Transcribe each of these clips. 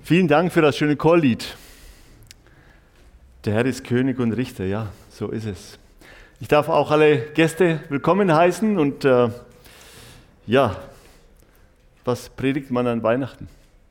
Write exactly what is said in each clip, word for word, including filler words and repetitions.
Vielen Dank für das schöne Chorlied. Der Herr ist König und Richter, ja, so ist es. Ich darf auch alle Gäste willkommen heißen und äh, ja, was predigt man an Weihnachten?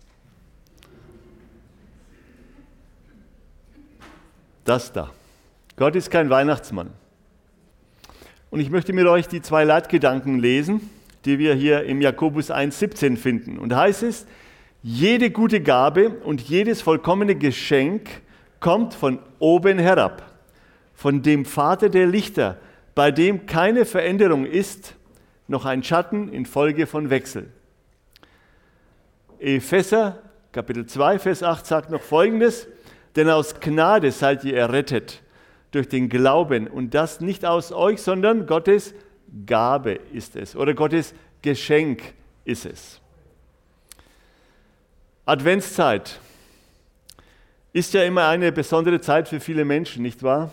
Das da. Gott ist kein Weihnachtsmann. Und ich möchte mit euch die zwei Leitgedanken lesen, die wir hier im Jakobus eins siebzehn finden. Und da heißt es, jede gute Gabe und jedes vollkommene Geschenk kommt von oben herab, von dem Vater der Lichter, bei dem keine Veränderung ist, noch ein Schatten infolge von Wechsel. Epheser, Kapitel zwei, Vers acht sagt noch Folgendes, denn aus Gnade seid ihr errettet, durch den Glauben und das nicht aus euch, sondern Gottes Gabe ist es oder Gottes Geschenk ist es. Adventszeit ist ja immer eine besondere Zeit für viele Menschen, nicht wahr?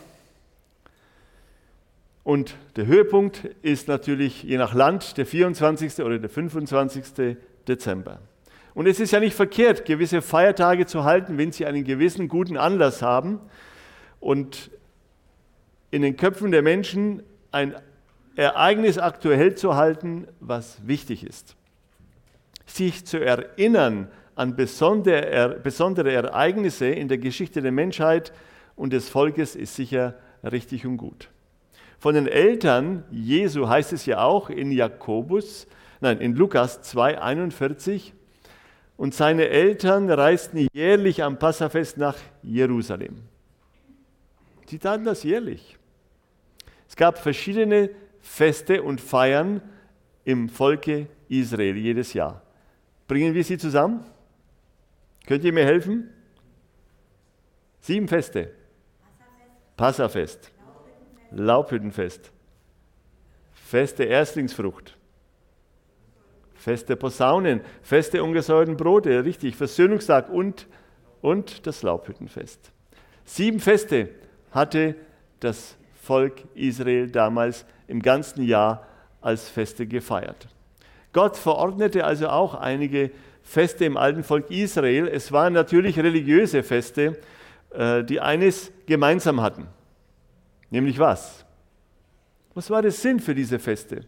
Und der Höhepunkt ist natürlich je nach Land der vierundzwanzigste oder der fünfundzwanzigste Dezember. Und es ist ja nicht verkehrt, gewisse Feiertage zu halten, wenn sie einen gewissen guten Anlass haben und in den Köpfen der Menschen ein Ereignis aktuell zu halten, was wichtig ist. Sich zu erinnern an besondere, besondere Ereignisse in der Geschichte der Menschheit und des Volkes ist sicher richtig und gut. Von den Eltern Jesu heißt es ja auch in Jakobus, nein, in Lukas zwei einundvierzig, und seine Eltern reisten jährlich am Passafest nach Jerusalem. Sie taten das jährlich. Es gab verschiedene Feste und Feiern im Volke Israel jedes Jahr. Bringen wir sie zusammen? Könnt ihr mir helfen? Sieben Feste. Passafest. Laubhüttenfest. Fest der Erstlingsfrucht. Fest der Posaunen. Fest der ungesäuerten Brote, richtig. Versöhnungstag und, und das Laubhüttenfest. Sieben Feste hatte das Volk Israel damals im ganzen Jahr als Feste gefeiert. Gott verordnete also auch einige Feste im alten Volk Israel. Es waren natürlich religiöse Feste, die eines gemeinsam hatten. Nämlich was? Was war der Sinn für diese Feste?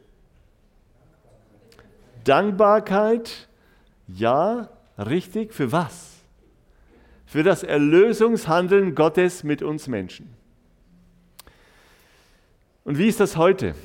Dankbarkeit, ja, richtig, für was? Für das Erlösungshandeln Gottes mit uns Menschen. Und wie ist das heute?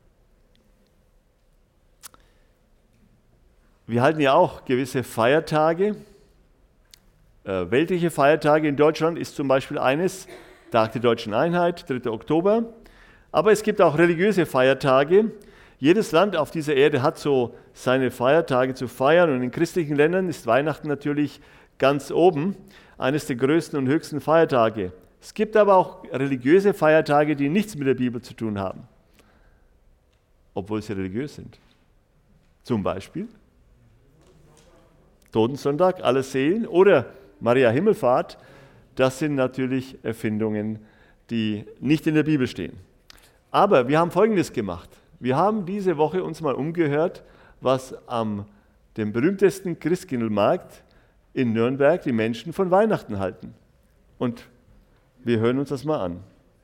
Wir halten ja auch gewisse Feiertage. Äh, weltliche Feiertage in Deutschland ist zum Beispiel eines, Tag der Deutschen Einheit, dritter Oktober. Aber es gibt auch religiöse Feiertage. Jedes Land auf dieser Erde hat so seine Feiertage zu feiern und in christlichen Ländern ist Weihnachten natürlich ganz oben, eines der größten und höchsten Feiertage. Es gibt aber auch religiöse Feiertage, die nichts mit der Bibel zu tun haben, obwohl sie religiös sind. Zum Beispiel Totensonntag, alle Seelen oder Maria Himmelfahrt, das sind natürlich Erfindungen, die nicht in der Bibel stehen. Aber wir haben Folgendes gemacht. Wir haben diese Woche uns mal umgehört, was am dem berühmtesten Christkindlmarkt in Nürnberg die Menschen von Weihnachten halten. Und wir hören uns das mal an.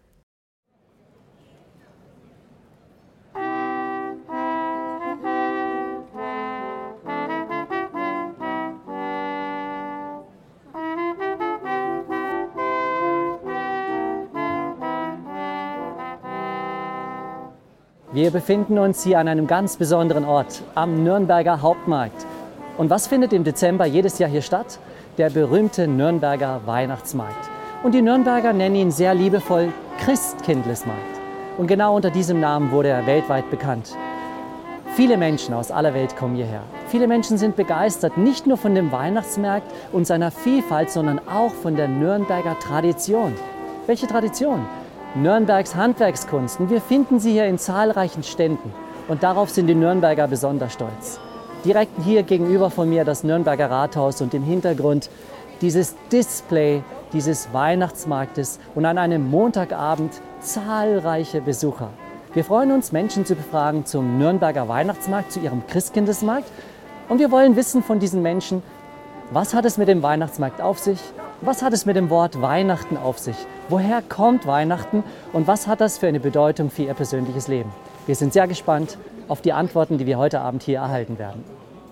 Wir befinden uns hier an einem ganz besonderen Ort, am Nürnberger Hauptmarkt. Und was findet im Dezember jedes Jahr hier statt? Der berühmte Nürnberger Weihnachtsmarkt. Und die Nürnberger nennen ihn sehr liebevoll Christkindlesmarkt. Und genau unter diesem Namen wurde er weltweit bekannt. Viele Menschen aus aller Welt kommen hierher. Viele Menschen sind begeistert, nicht nur von dem Weihnachtsmarkt und seiner Vielfalt, sondern auch von der Nürnberger Tradition. Welche Tradition? Nürnbergs Handwerkskunst. Und wir finden sie hier in zahlreichen Ständen. Und darauf sind die Nürnberger besonders stolz. Direkt hier gegenüber von mir das Nürnberger Rathaus und im Hintergrund dieses Display dieses Weihnachtsmarktes und an einem Montagabend zahlreiche Besucher. Wir freuen uns, Menschen zu befragen zum Nürnberger Weihnachtsmarkt, zu ihrem Christkindlesmarkt. Und wir wollen wissen von diesen Menschen, Was hat es mit dem Weihnachtsmarkt auf sich? Was hat es mit dem Wort Weihnachten auf sich? Woher kommt Weihnachten und was hat das für eine Bedeutung für Ihr persönliches Leben? Wir sind sehr gespannt auf die Antworten, die wir heute Abend hier erhalten werden.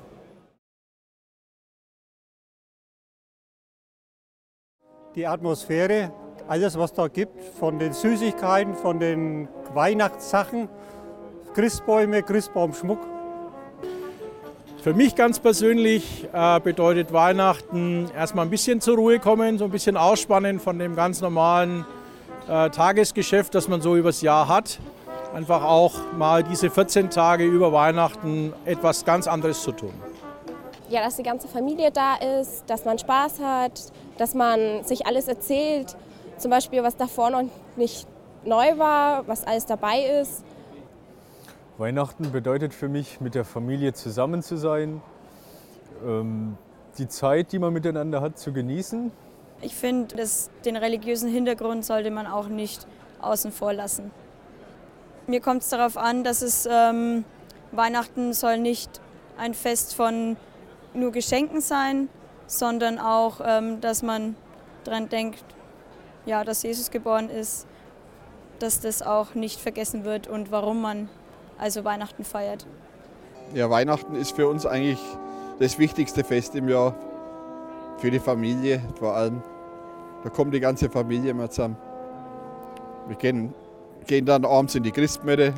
Die Atmosphäre, alles was da gibt, von den Süßigkeiten, von den Weihnachtssachen, Christbäume, Christbaumschmuck. Für mich ganz persönlich äh, bedeutet Weihnachten erstmal ein bisschen zur Ruhe kommen, so ein bisschen ausspannen von dem ganz normalen äh, Tagesgeschäft, das man so übers Jahr hat. Einfach auch mal diese vierzehn Tage über Weihnachten etwas ganz anderes zu tun. Ja, dass die ganze Familie da ist, dass man Spaß hat, dass man sich alles erzählt. Zum Beispiel, was davor noch nicht neu war, was alles dabei ist. Weihnachten bedeutet für mich, mit der Familie zusammen zu sein, ähm, die Zeit, die man miteinander hat, zu genießen. Ich finde, den religiösen Hintergrund sollte man auch nicht außen vor lassen. Mir kommt es darauf an, dass es ähm, Weihnachten soll nicht ein Fest von nur Geschenken sein, sondern auch, ähm, dass man daran denkt, ja, dass Jesus geboren ist, dass das auch nicht vergessen wird und warum man also Weihnachten feiert. Ja, Weihnachten ist für uns eigentlich das wichtigste Fest im Jahr, für die Familie vor allem. Da kommt die ganze Familie mal zusammen. Wir gehen, gehen dann abends in die Christmette.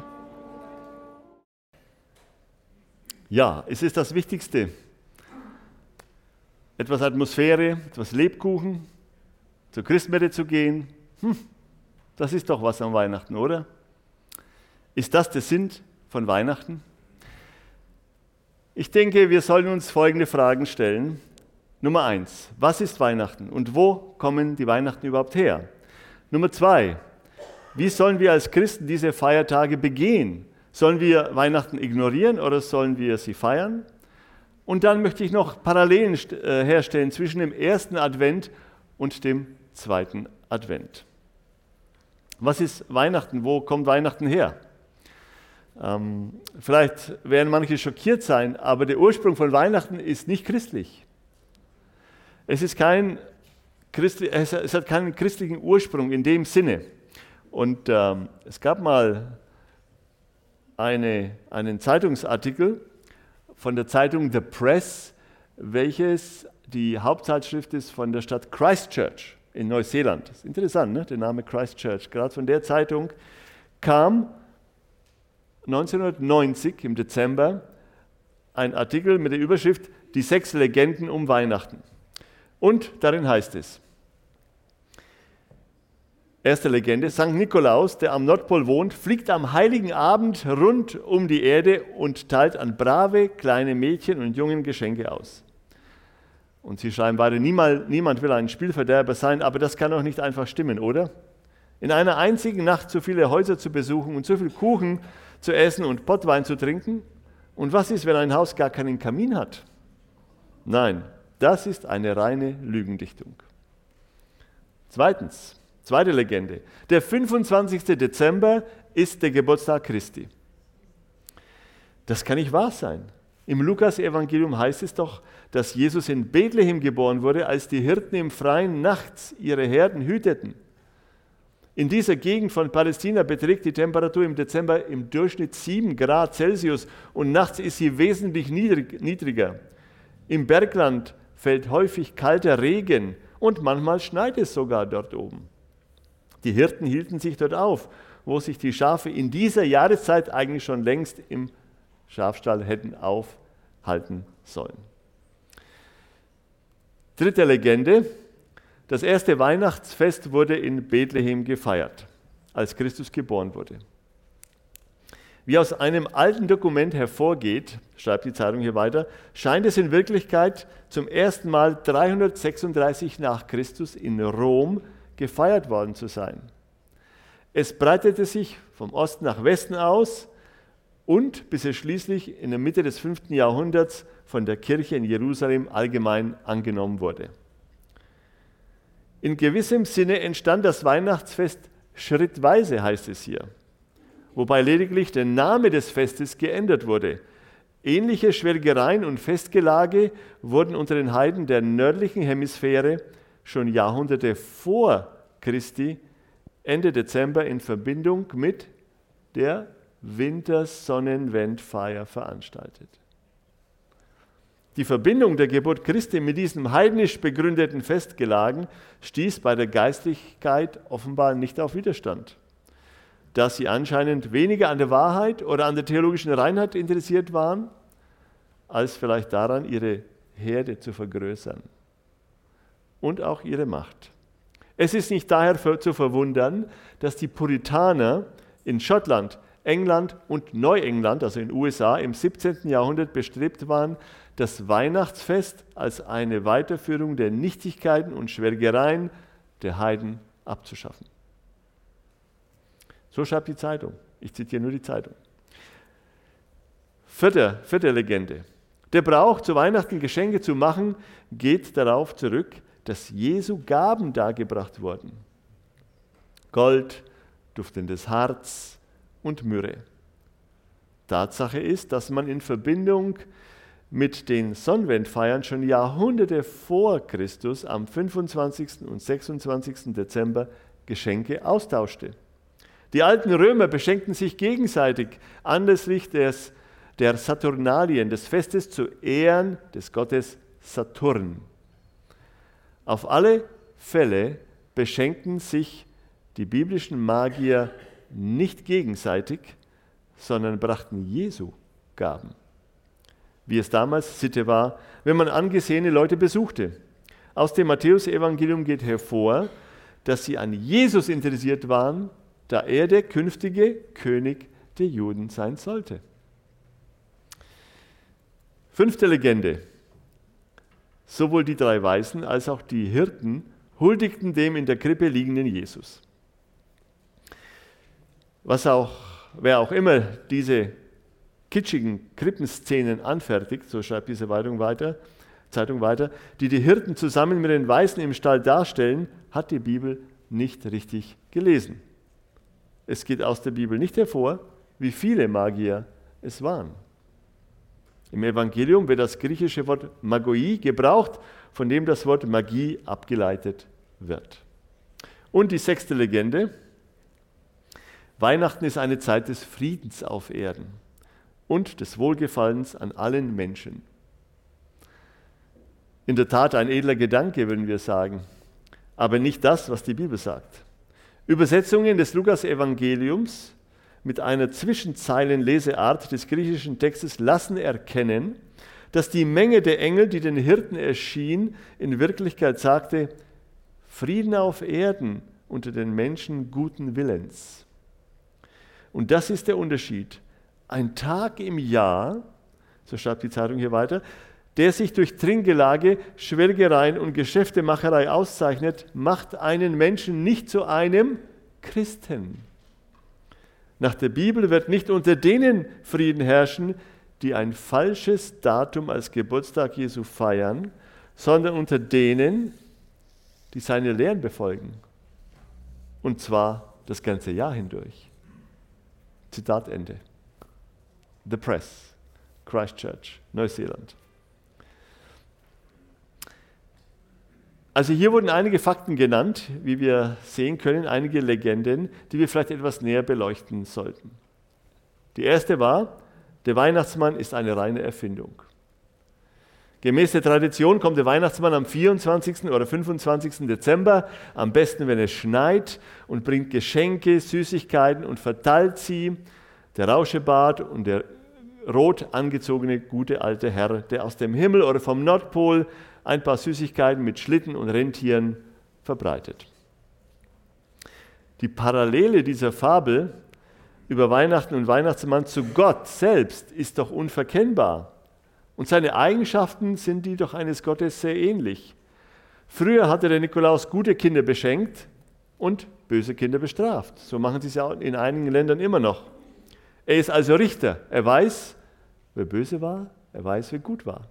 Ja, es ist das Wichtigste. Etwas Atmosphäre, etwas Lebkuchen, zur Christmette zu gehen. Hm, das ist doch was an Weihnachten, oder? Ist das der Sinn von Weihnachten? Ich denke, wir sollen uns folgende Fragen stellen. Nummer eins, was ist Weihnachten und wo kommen die Weihnachten überhaupt her? Nummer zwei, wie sollen wir als Christen diese Feiertage begehen? Sollen wir Weihnachten ignorieren oder sollen wir sie feiern? Und dann möchte ich noch Parallelen herstellen zwischen dem ersten Advent und dem zweiten Advent. Was ist Weihnachten? Wo kommt Weihnachten her? Ähm, vielleicht werden manche schockiert sein, aber der Ursprung von Weihnachten ist nicht christlich. Es, ist kein Christi, es, es hat keinen christlichen Ursprung in dem Sinne. Und ähm, es gab mal eine, einen Zeitungsartikel von der Zeitung The Press, welches die Hauptzeitschrift ist von der Stadt Christchurch in Neuseeland. Das ist interessant, ne? Der Name Christchurch. Gerade von der Zeitung kam neunzehnhundertneunzig im Dezember ein Artikel mit der Überschrift Die sechs Legenden um Weihnachten. Und darin heißt es, erste Legende, Sankt Nikolaus, der am Nordpol wohnt, fliegt am heiligen Abend rund um die Erde und teilt an brave kleine Mädchen und Jungen Geschenke aus. Und sie schreiben weiter, niemand, niemand will ein Spielverderber sein, aber das kann doch nicht einfach stimmen, oder? In einer einzigen Nacht so viele Häuser zu besuchen und so viel Kuchen zu essen und Pottwein zu trinken? Und was ist, wenn ein Haus gar keinen Kamin hat? Nein, das ist eine reine Lügendichtung. Zweitens, zweite Legende. Der fünfundzwanzigste Dezember ist der Geburtstag Christi. Das kann nicht wahr sein. Im Lukas-Evangelium heißt es doch, dass Jesus in Bethlehem geboren wurde, als die Hirten im Freien nachts ihre Herden hüteten. In dieser Gegend von Palästina beträgt die Temperatur im Dezember im Durchschnitt sieben Grad Celsius und nachts ist sie wesentlich niedriger. Im Bergland fällt häufig kalter Regen und manchmal schneit es sogar dort oben. Die Hirten hielten sich dort auf, wo sich die Schafe in dieser Jahreszeit eigentlich schon längst im Schafstall hätten aufhalten sollen. Dritte Legende. Das erste Weihnachtsfest wurde in Bethlehem gefeiert, als Christus geboren wurde. Wie aus einem alten Dokument hervorgeht, schreibt die Zeitung hier weiter, scheint es in Wirklichkeit zum ersten Mal dreihundertsechsunddreißig nach Christus in Rom gefeiert worden zu sein. Es breitete sich vom Osten nach Westen aus und bis es schließlich in der Mitte des fünften Jahrhunderts von der Kirche in Jerusalem allgemein angenommen wurde. In gewissem Sinne entstand das Weihnachtsfest schrittweise, heißt es hier, wobei lediglich der Name des Festes geändert wurde. Ähnliche Schwelgereien und Festgelage wurden unter den Heiden der nördlichen Hemisphäre schon Jahrhunderte vor Christi Ende Dezember in Verbindung mit der Wintersonnenwendfeier veranstaltet. Die Verbindung der Geburt Christi mit diesem heidnisch begründeten Festgelagen stieß bei der Geistlichkeit offenbar nicht auf Widerstand, da sie anscheinend weniger an der Wahrheit oder an der theologischen Reinheit interessiert waren, als vielleicht daran, ihre Herde zu vergrößern und auch ihre Macht. Es ist nicht daher zu verwundern, dass die Puritaner in Schottland, England und Neuengland, also in den U S A, im siebzehnten Jahrhundert bestrebt waren, das Weihnachtsfest als eine Weiterführung der Nichtigkeiten und Schwelgereien der Heiden abzuschaffen. So schreibt die Zeitung. Ich zitiere nur die Zeitung. Vierte, vierte Legende. Der Brauch, zu Weihnachten Geschenke zu machen, geht darauf zurück, dass Jesu Gaben dargebracht wurden. Gold, duftendes Harz und Myrrhe. Tatsache ist, dass man in Verbindung mit den Sonnenwendfeiern schon Jahrhunderte vor Christus am fünfundzwanzigsten und sechsundzwanzigsten Dezember Geschenke austauschte. Die alten Römer beschenkten sich gegenseitig anlässlich des, der Saturnalien, des Festes zu Ehren des Gottes Saturn. Auf alle Fälle beschenkten sich die biblischen Magier nicht gegenseitig, sondern brachten Jesu Gaben, wie es damals Sitte war, wenn man angesehene Leute besuchte. Aus dem Matthäusevangelium geht hervor, dass sie an Jesus interessiert waren, da er der künftige König der Juden sein sollte. Fünfte Legende. Sowohl die drei Weisen als auch die Hirten huldigten dem in der Krippe liegenden Jesus. Was auch, wer auch immer diese kitschigen Krippenszenen anfertigt, so schreibt diese Zeitung weiter, Zeitung weiter, die die Hirten zusammen mit den Weisen im Stall darstellen, hat die Bibel nicht richtig gelesen. Es geht aus der Bibel nicht hervor, wie viele Magier es waren. Im Evangelium wird das griechische Wort Magoi gebraucht, von dem das Wort Magie abgeleitet wird. Und die sechste Legende: Weihnachten ist eine Zeit des Friedens auf Erden und des Wohlgefallens an allen Menschen. In der Tat ein edler Gedanke, würden wir sagen, aber nicht das, was die Bibel sagt. Übersetzungen des Lukas-Evangeliums mit einer Zwischenzeilenleseart des griechischen Textes lassen erkennen, dass die Menge der Engel, die den Hirten erschien, in Wirklichkeit sagte: Frieden auf Erden unter den Menschen guten Willens. Und das ist der Unterschied. Ein Tag im Jahr, so schreibt die Zeitung hier weiter, der sich durch Trinkgelage, Schwelgereien und Geschäftemacherei auszeichnet, macht einen Menschen nicht zu einem Christen. Nach der Bibel wird nicht unter denen Frieden herrschen, die ein falsches Datum als Geburtstag Jesu feiern, sondern unter denen, die seine Lehren befolgen. Und zwar das ganze Jahr hindurch. Zitat Ende. The Press, Christchurch, Neuseeland. Also hier wurden einige Fakten genannt, wie wir sehen können, einige Legenden, die wir vielleicht etwas näher beleuchten sollten. Die erste war, der Weihnachtsmann ist eine reine Erfindung. Gemäß der Tradition kommt der Weihnachtsmann am vierundzwanzigsten oder fünfundzwanzigsten Dezember, am besten, wenn es schneit, und bringt Geschenke, Süßigkeiten und verteilt sie. Der Rauschebart und der rot angezogene gute alte Herr, der aus dem Himmel oder vom Nordpol ein paar Süßigkeiten mit Schlitten und Rentieren verbreitet. Die Parallele dieser Fabel über Weihnachten und Weihnachtsmann zu Gott selbst ist doch unverkennbar. Und seine Eigenschaften sind die doch eines Gottes sehr ähnlich. Früher hatte der Nikolaus gute Kinder beschenkt und böse Kinder bestraft. So machen sie es ja in einigen Ländern immer noch. Er ist also Richter. Er weiß, wer böse war, er weiß, wer gut war.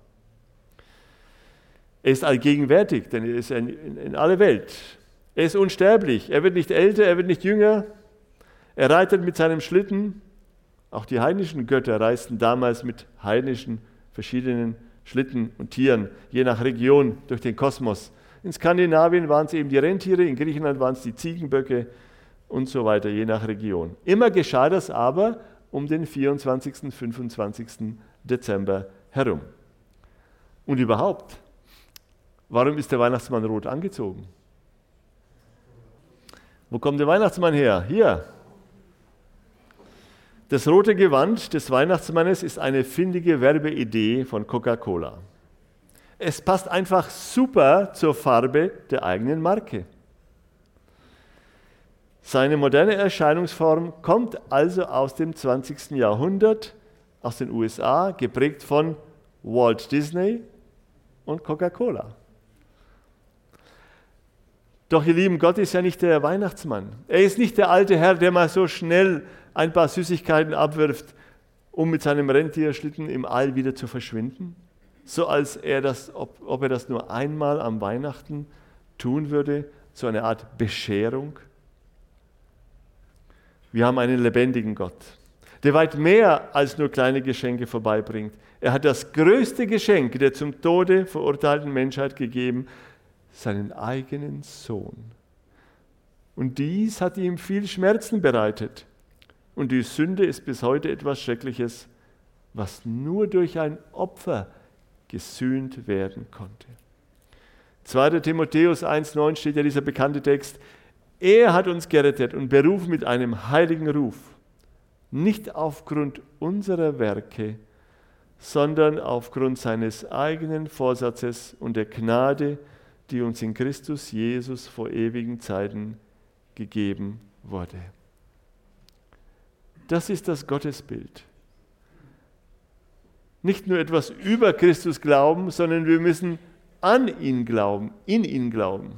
Er ist allgegenwärtig, denn er ist in, in, in aller Welt. Er ist unsterblich. Er wird nicht älter, er wird nicht jünger. Er reitet mit seinem Schlitten Auch die heidnischen Götter reisten damals mit heidnischen verschiedenen Schlitten und Tieren, je nach Region, durch den Kosmos. In Skandinavien waren es eben die Rentiere, in Griechenland waren es die Ziegenböcke und so weiter, je nach Region. Immer geschah das aber um den vierundzwanzigsten, fünfundzwanzigsten Dezember herum. Und überhaupt, warum ist der Weihnachtsmann rot angezogen? Wo kommt der Weihnachtsmann her? Hier. Das rote Gewand des Weihnachtsmannes ist eine findige Werbeidee von Coca-Cola. Es passt einfach super zur Farbe der eigenen Marke. Seine moderne Erscheinungsform kommt also aus dem zwanzigsten Jahrhundert, aus den U S A, geprägt von Walt Disney und Coca-Cola. Doch ihr Lieben, Gott ist ja nicht der Weihnachtsmann. Er ist nicht der alte Herr, der mal so schnell ein paar Süßigkeiten abwirft, um mit seinem Rentierschlitten im All wieder zu verschwinden. So als er das, ob, ob er das nur einmal am Weihnachten tun würde, so eine Art Bescherung. Wir haben einen lebendigen Gott, der weit mehr als nur kleine Geschenke vorbeibringt. Er hat das größte Geschenk der zum Tode verurteilten Menschheit gegeben, seinen eigenen Sohn. Und dies hat ihm viel Schmerzen bereitet. Und die Sünde ist bis heute etwas Schreckliches, was nur durch ein Opfer gesühnt werden konnte. zweiter Timotheus eins neun steht ja dieser bekannte Text: Er hat uns gerettet und berufen mit einem heiligen Ruf, nicht aufgrund unserer Werke, sondern aufgrund seines eigenen Vorsatzes und der Gnade, die uns in Christus Jesus vor ewigen Zeiten gegeben wurde. Das ist das Gottesbild. Nicht nur etwas über Christus glauben, sondern wir müssen an ihn glauben, in ihn glauben.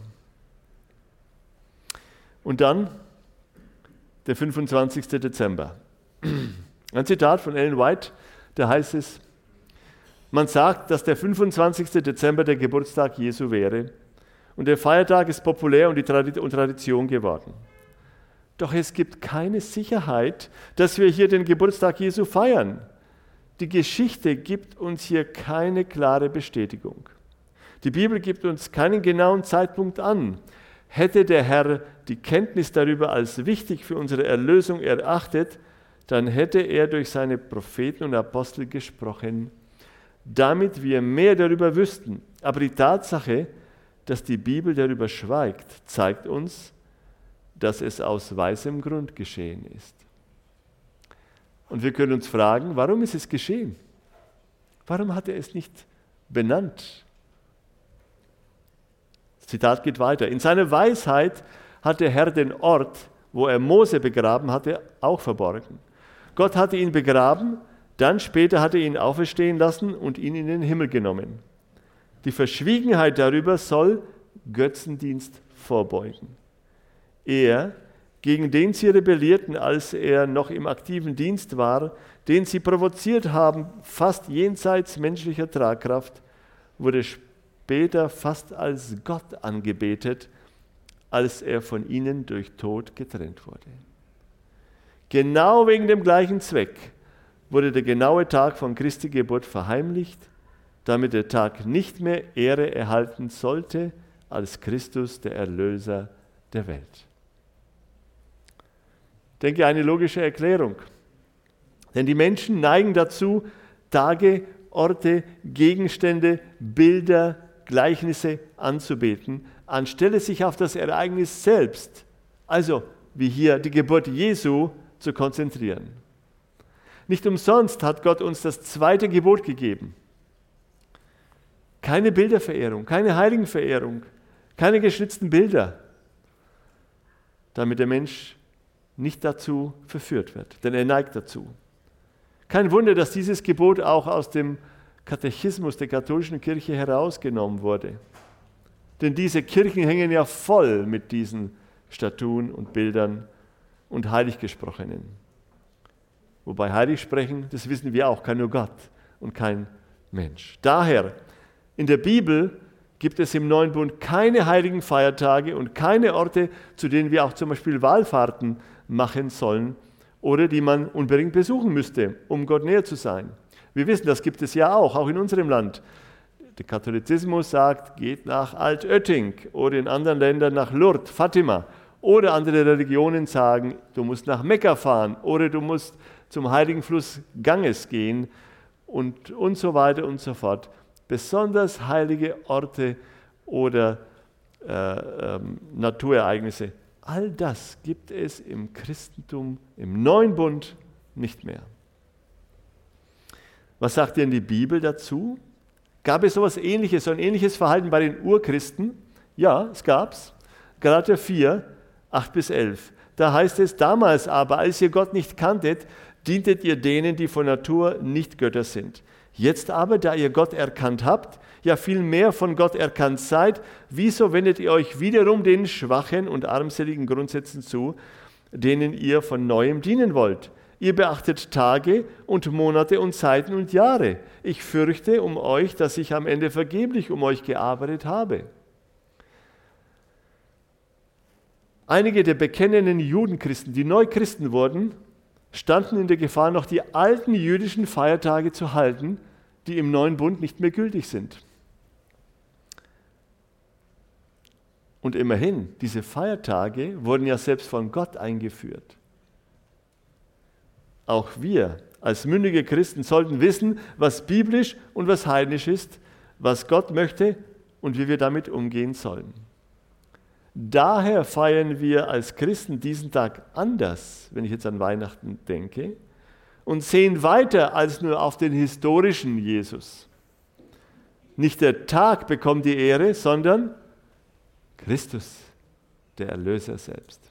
Und dann der fünfundzwanzigste Dezember. Ein Zitat von Ellen White, da heißt es: Man sagt, dass der fünfundzwanzigste Dezember der Geburtstag Jesu wäre, und der Feiertag ist populär und die Tradition geworden. Doch es gibt keine Sicherheit, dass wir hier den Geburtstag Jesu feiern. Die Geschichte gibt uns hier keine klare Bestätigung. Die Bibel gibt uns keinen genauen Zeitpunkt an. Hätte der Herr die Kenntnis darüber als wichtig für unsere Erlösung erachtet, dann hätte er durch seine Propheten und Apostel gesprochen, damit wir mehr darüber wüssten. Aber die Tatsache, dass die Bibel darüber schweigt, zeigt uns, dass es aus weisem Grund geschehen ist. Und wir können uns fragen, warum ist es geschehen? Warum hat er es nicht benannt? Das Zitat geht weiter. In seiner Weisheit hat der Herr den Ort, wo er Mose begraben hatte, auch verborgen. Gott hatte ihn begraben, dann später hat er ihn auferstehen lassen und ihn in den Himmel genommen. Die Verschwiegenheit darüber soll Götzendienst vorbeugen. Er, gegen den sie rebellierten, als er noch im aktiven Dienst war, den sie provoziert haben, fast jenseits menschlicher Tragkraft, wurde später fast als Gott angebetet, als er von ihnen durch Tod getrennt wurde. Genau wegen dem gleichen Zweck wurde der genaue Tag von Christi Geburt verheimlicht, damit der Tag nicht mehr Ehre erhalten sollte als Christus, der Erlöser der Welt. Ich denke, eine logische Erklärung. Denn die Menschen neigen dazu, Tage, Orte, Gegenstände, Bilder, Gleichnisse anzubeten, anstelle sich auf das Ereignis selbst, also wie hier die Geburt Jesu, zu konzentrieren. Nicht umsonst hat Gott uns das zweite Gebot gegeben. Keine Bilderverehrung, keine Heiligenverehrung, keine geschnitzten Bilder, damit der Mensch nicht dazu verführt wird, denn er neigt dazu. Kein Wunder, dass dieses Gebot auch aus dem Katechismus der katholischen Kirche herausgenommen wurde. Denn diese Kirchen hängen ja voll mit diesen Statuen und Bildern und Heiliggesprochenen. Wobei heilig sprechen, das wissen wir auch, kann nur Gott und kein Mensch. Daher, in der Bibel gibt es im Neuen Bund keine heiligen Feiertage und keine Orte, zu denen wir auch zum Beispiel Wallfahrten machen sollen oder die man unbedingt besuchen müsste, um Gott näher zu sein. Wir wissen, das gibt es ja auch, auch in unserem Land. Der Katholizismus sagt, geht nach Altötting oder in anderen Ländern nach Lourdes, Fatima. Oder andere Religionen sagen, du musst nach Mekka fahren oder du musst zum heiligen Fluss Ganges gehen und, und so weiter und so fort. Besonders heilige Orte oder äh, ähm, Naturereignisse. All das gibt es im Christentum, im Neuen Bund nicht mehr. Was sagt denn die Bibel dazu? Gab es sowas Ähnliches, so ein ähnliches Verhalten bei den Urchristen? Ja, es gab's. Galater vier, acht bis elf. Da heißt es, damals aber, als ihr Gott nicht kanntet, dientet ihr denen, die von Natur nicht Götter sind. Jetzt aber, da ihr Gott erkannt habt, ja viel mehr von Gott erkannt seid, wieso wendet ihr euch wiederum den schwachen und armseligen Grundsätzen zu, denen ihr von Neuem dienen wollt? Ihr beachtet Tage und Monate und Zeiten und Jahre. Ich fürchte um euch, dass ich am Ende vergeblich um euch gearbeitet habe. Einige der bekennenden Judenchristen, die neu Christen wurden, standen in der Gefahr, noch die alten jüdischen Feiertage zu halten, die im neuen Bund nicht mehr gültig sind. Und immerhin, diese Feiertage wurden ja selbst von Gott eingeführt. Auch wir als mündige Christen sollten wissen, was biblisch und was heidnisch ist, was Gott möchte und wie wir damit umgehen sollen. Daher feiern wir als Christen diesen Tag anders, wenn ich jetzt an Weihnachten denke, und sehen weiter als nur auf den historischen Jesus. Nicht der Tag bekommt die Ehre, sondern Christus, der Erlöser selbst.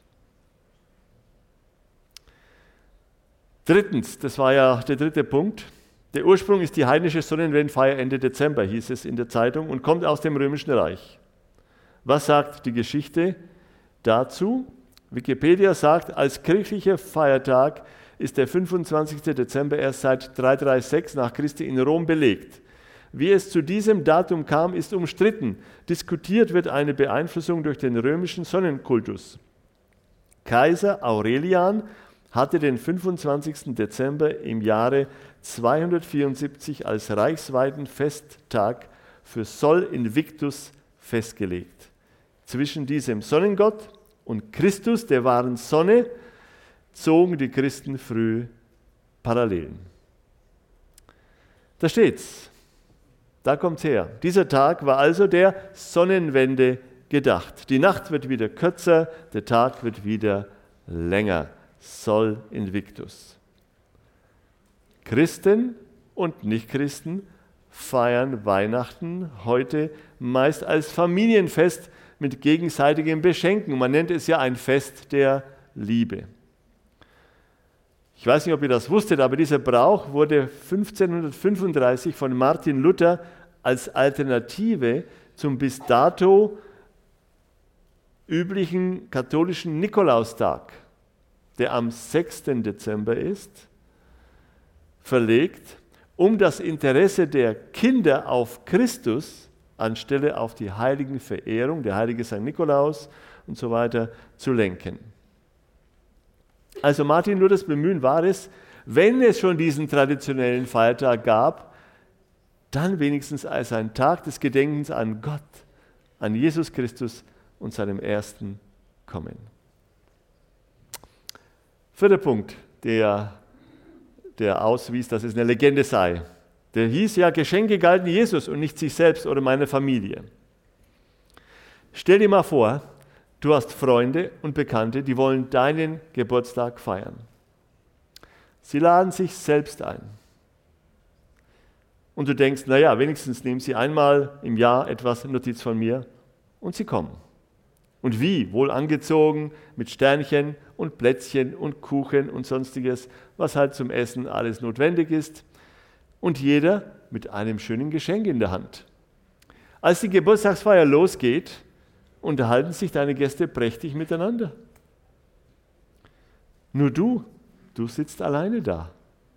Drittens, das war ja der dritte Punkt, der Ursprung ist die heidnische Sonnenwendfeier Ende Dezember, hieß es in der Zeitung, und kommt aus dem Römischen Reich. Was sagt die Geschichte dazu? Wikipedia sagt, als kirchlicher Feiertag ist der fünfundzwanzigster Dezember erst seit dreihundertsechsunddreißig nach Christi in Rom belegt. Wie es zu diesem Datum kam, ist umstritten. Diskutiert wird eine Beeinflussung durch den römischen Sonnenkultus. Kaiser Aurelian hatte den fünfundzwanzigsten Dezember im Jahre zweihundertvierundsiebzig als reichsweiten Festtag für Sol Invictus festgelegt. Zwischen diesem Sonnengott und Christus, der wahren Sonne, zogen die Christen früh Parallelen. Da steht's. Da kommt's her. Dieser Tag war also der Sonnenwende gedacht. Die Nacht wird wieder kürzer, der Tag wird wieder länger. Sol Invictus. Christen und Nichtchristen feiern Weihnachten heute meist als Familienfest mit gegenseitigem Beschenken. Man nennt es ja ein Fest der Liebe. Ich weiß nicht, ob ihr das wusstet, aber dieser Brauch wurde fünfzehnhundertfünfunddreißig von Martin Luther als Alternative zum bis dato üblichen katholischen Nikolaustag, der am sechsten Dezember ist, verlegt, um das Interesse der Kinder auf Christus anstelle auf die heiligen Verehrung, der heilige Sankt Nikolaus und so weiter, zu lenken. Also Martin Luthers Bemühen war es, wenn es schon diesen traditionellen Feiertag gab, dann wenigstens als ein Tag des Gedenkens an Gott, an Jesus Christus und seinem ersten Kommen. Vierter Punkt, der, der auswies, dass es eine Legende sei. Der hieß ja, Geschenke galten Jesus und nicht sich selbst oder meiner Familie. Stell dir mal vor, du hast Freunde und Bekannte, die wollen deinen Geburtstag feiern. Sie laden sich selbst ein. Und du denkst, naja, wenigstens nehmen sie einmal im Jahr etwas Notiz von mir und sie kommen. Und wie? Wohl angezogen, mit Sternchen und Plätzchen und Kuchen und sonstiges, was halt zum Essen alles notwendig ist. Und jeder mit einem schönen Geschenk in der Hand. Als die Geburtstagsfeier losgeht, unterhalten sich deine Gäste prächtig miteinander. Nur du, du sitzt alleine da.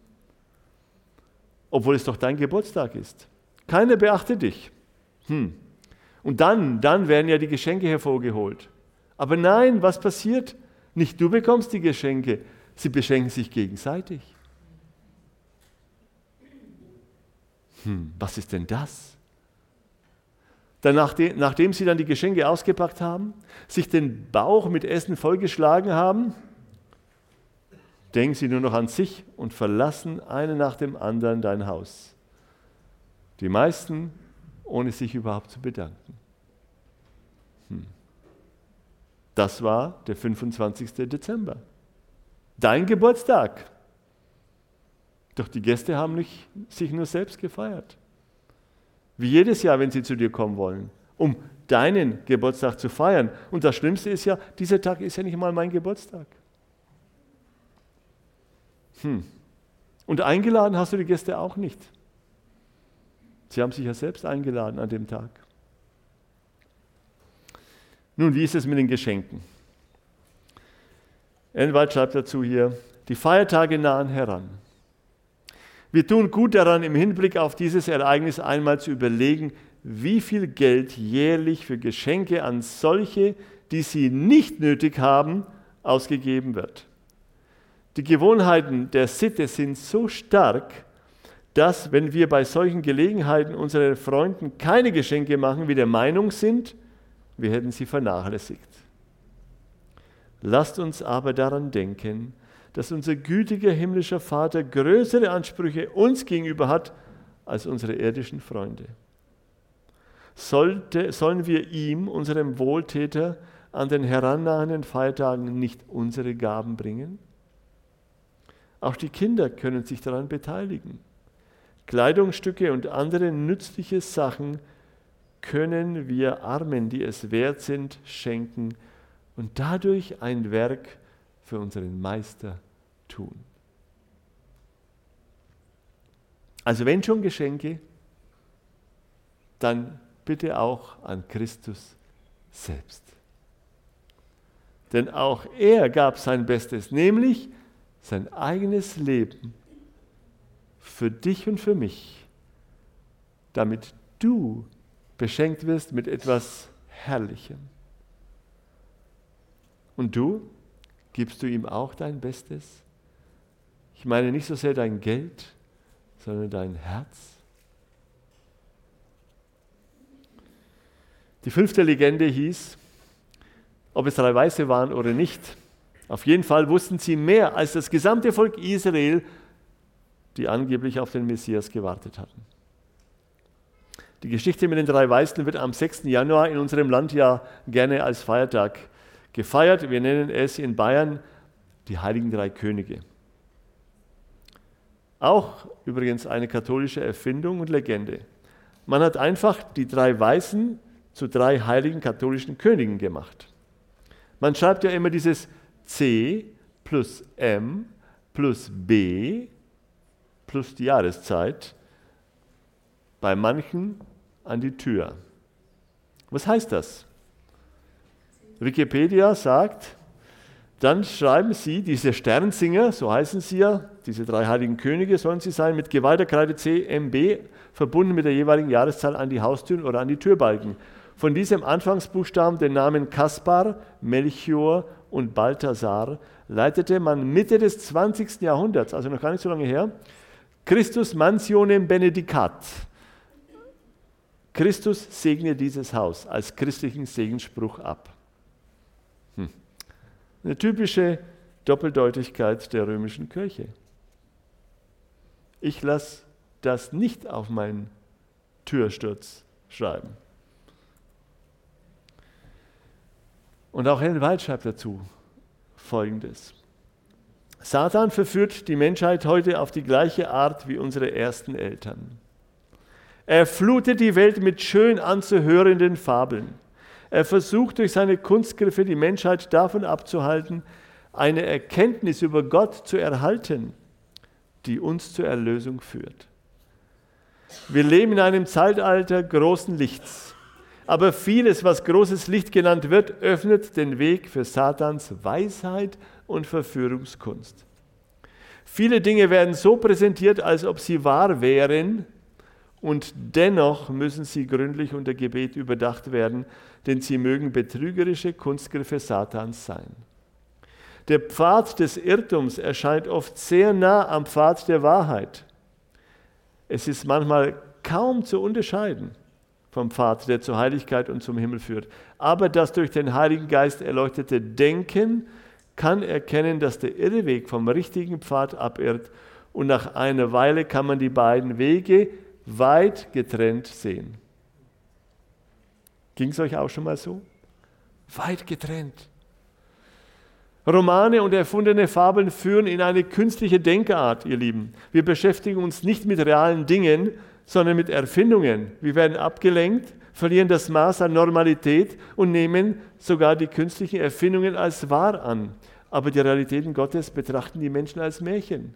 Obwohl es doch dein Geburtstag ist. Keiner beachtet dich. Hm. Und dann, dann werden ja die Geschenke hervorgeholt. Aber nein, was passiert? Nicht du bekommst die Geschenke, Sie beschenken sich gegenseitig. Hm, was ist denn das? Dann, nachdem sie dann die Geschenke ausgepackt haben, sich den Bauch mit Essen vollgeschlagen haben, denken sie nur noch an sich und verlassen einen nach dem anderen dein Haus. Die meisten, ohne sich überhaupt zu bedanken. Hm. Das war der fünfundzwanzigste Dezember. Dein Geburtstag. Doch die Gäste haben nicht, sich nur selbst gefeiert. Wie jedes Jahr, wenn sie zu dir kommen wollen, um deinen Geburtstag zu feiern. Und das Schlimmste ist ja, dieser Tag ist ja nicht mal mein Geburtstag. Hm. Und eingeladen hast du die Gäste auch nicht. Sie haben sich ja selbst eingeladen an dem Tag. Nun, wie ist es mit den Geschenken? Ellenwald schreibt dazu hier, die Feiertage nahen heran. Wir tun gut daran, im Hinblick auf dieses Ereignis einmal zu überlegen, wie viel Geld jährlich für Geschenke an solche, die sie nicht nötig haben, ausgegeben wird. Die Gewohnheiten der Sitte sind so stark, dass, wenn wir bei solchen Gelegenheiten unseren Freunden keine Geschenke machen, wir der Meinung sind, wir hätten sie vernachlässigt. Lasst uns aber daran denken, dass unser gütiger himmlischer Vater größere Ansprüche uns gegenüber hat als unsere irdischen Freunde. Sollte, sollen wir ihm, unserem Wohltäter, an den herannahenden Feiertagen nicht unsere Gaben bringen? Auch die Kinder können sich daran beteiligen. Kleidungsstücke und andere nützliche Sachen können wir Armen, die es wert sind, schenken und dadurch ein Werk für unseren Meister tun. Also wenn schon Geschenke, dann bitte auch an Christus selbst. Denn auch er gab sein Bestes, nämlich sein eigenes Leben für dich und für mich, damit du beschenkt wirst mit etwas Herrlichem. Und du, gibst du ihm auch dein Bestes? Ich meine nicht so sehr dein Geld, sondern dein Herz. Die fünfte Legende hieß, ob es drei Weiße waren oder nicht, auf jeden Fall wussten sie mehr als das gesamte Volk Israel, die angeblich auf den Messias gewartet hatten. Die Geschichte mit den drei Weißen wird am sechsten Januar in unserem Land ja gerne als Feiertag gefeiert. Wir nennen es in Bayern die Heiligen Drei Könige. Auch übrigens eine katholische Erfindung und Legende. Man hat einfach die drei Weißen zu drei heiligen katholischen Königen gemacht. Man schreibt ja immer dieses C plus M plus B plus die Jahreszeit bei manchen an die Tür. Was heißt das? Wikipedia sagt, dann schreiben sie, diese Sternsinger, so heißen sie ja, diese drei heiligen Könige sollen sie sein, mit geweihter Kreide C M B, verbunden mit der jeweiligen Jahreszahl an die Haustüren oder an die Türbalken. Von diesem Anfangsbuchstaben, den Namen Kaspar, Melchior und Balthasar, leitete man Mitte des zwanzigsten Jahrhunderts, also noch gar nicht so lange her, Christus mansionem benedicat. Christus segne dieses Haus als christlichen Segensspruch ab. Hm. Eine typische Doppeldeutigkeit der römischen Kirche. Ich lasse das nicht auf meinen Türsturz schreiben. Und auch Ellen White schreibt dazu Folgendes. Satan verführt die Menschheit heute auf die gleiche Art wie unsere ersten Eltern. Er flutet die Welt mit schön anzuhörenden Fabeln. Er versucht durch seine Kunstgriffe die Menschheit davon abzuhalten, eine Erkenntnis über Gott zu erhalten, die uns zur Erlösung führt. Wir leben in einem Zeitalter großen Lichts, aber vieles, was großes Licht genannt wird, öffnet den Weg für Satans Weisheit und Verführungskunst. Viele Dinge werden so präsentiert, als ob sie wahr wären, und dennoch müssen sie gründlich unter Gebet überdacht werden, denn sie mögen betrügerische Kunstgriffe Satans sein. Der Pfad des Irrtums erscheint oft sehr nah am Pfad der Wahrheit. Es ist manchmal kaum zu unterscheiden vom Pfad, der zur Heiligkeit und zum Himmel führt. Aber das durch den Heiligen Geist erleuchtete Denken kann erkennen, dass der Irrweg vom richtigen Pfad abirrt, und nach einer Weile kann man die beiden Wege weit getrennt sehen. Ging es euch auch schon mal so? Weit getrennt. Romane und erfundene Fabeln führen in eine künstliche Denkart, ihr Lieben. Wir beschäftigen uns nicht mit realen Dingen, sondern mit Erfindungen. Wir werden abgelenkt, verlieren das Maß an Normalität und nehmen sogar die künstlichen Erfindungen als wahr an. Aber die Realitäten Gottes betrachten die Menschen als Märchen.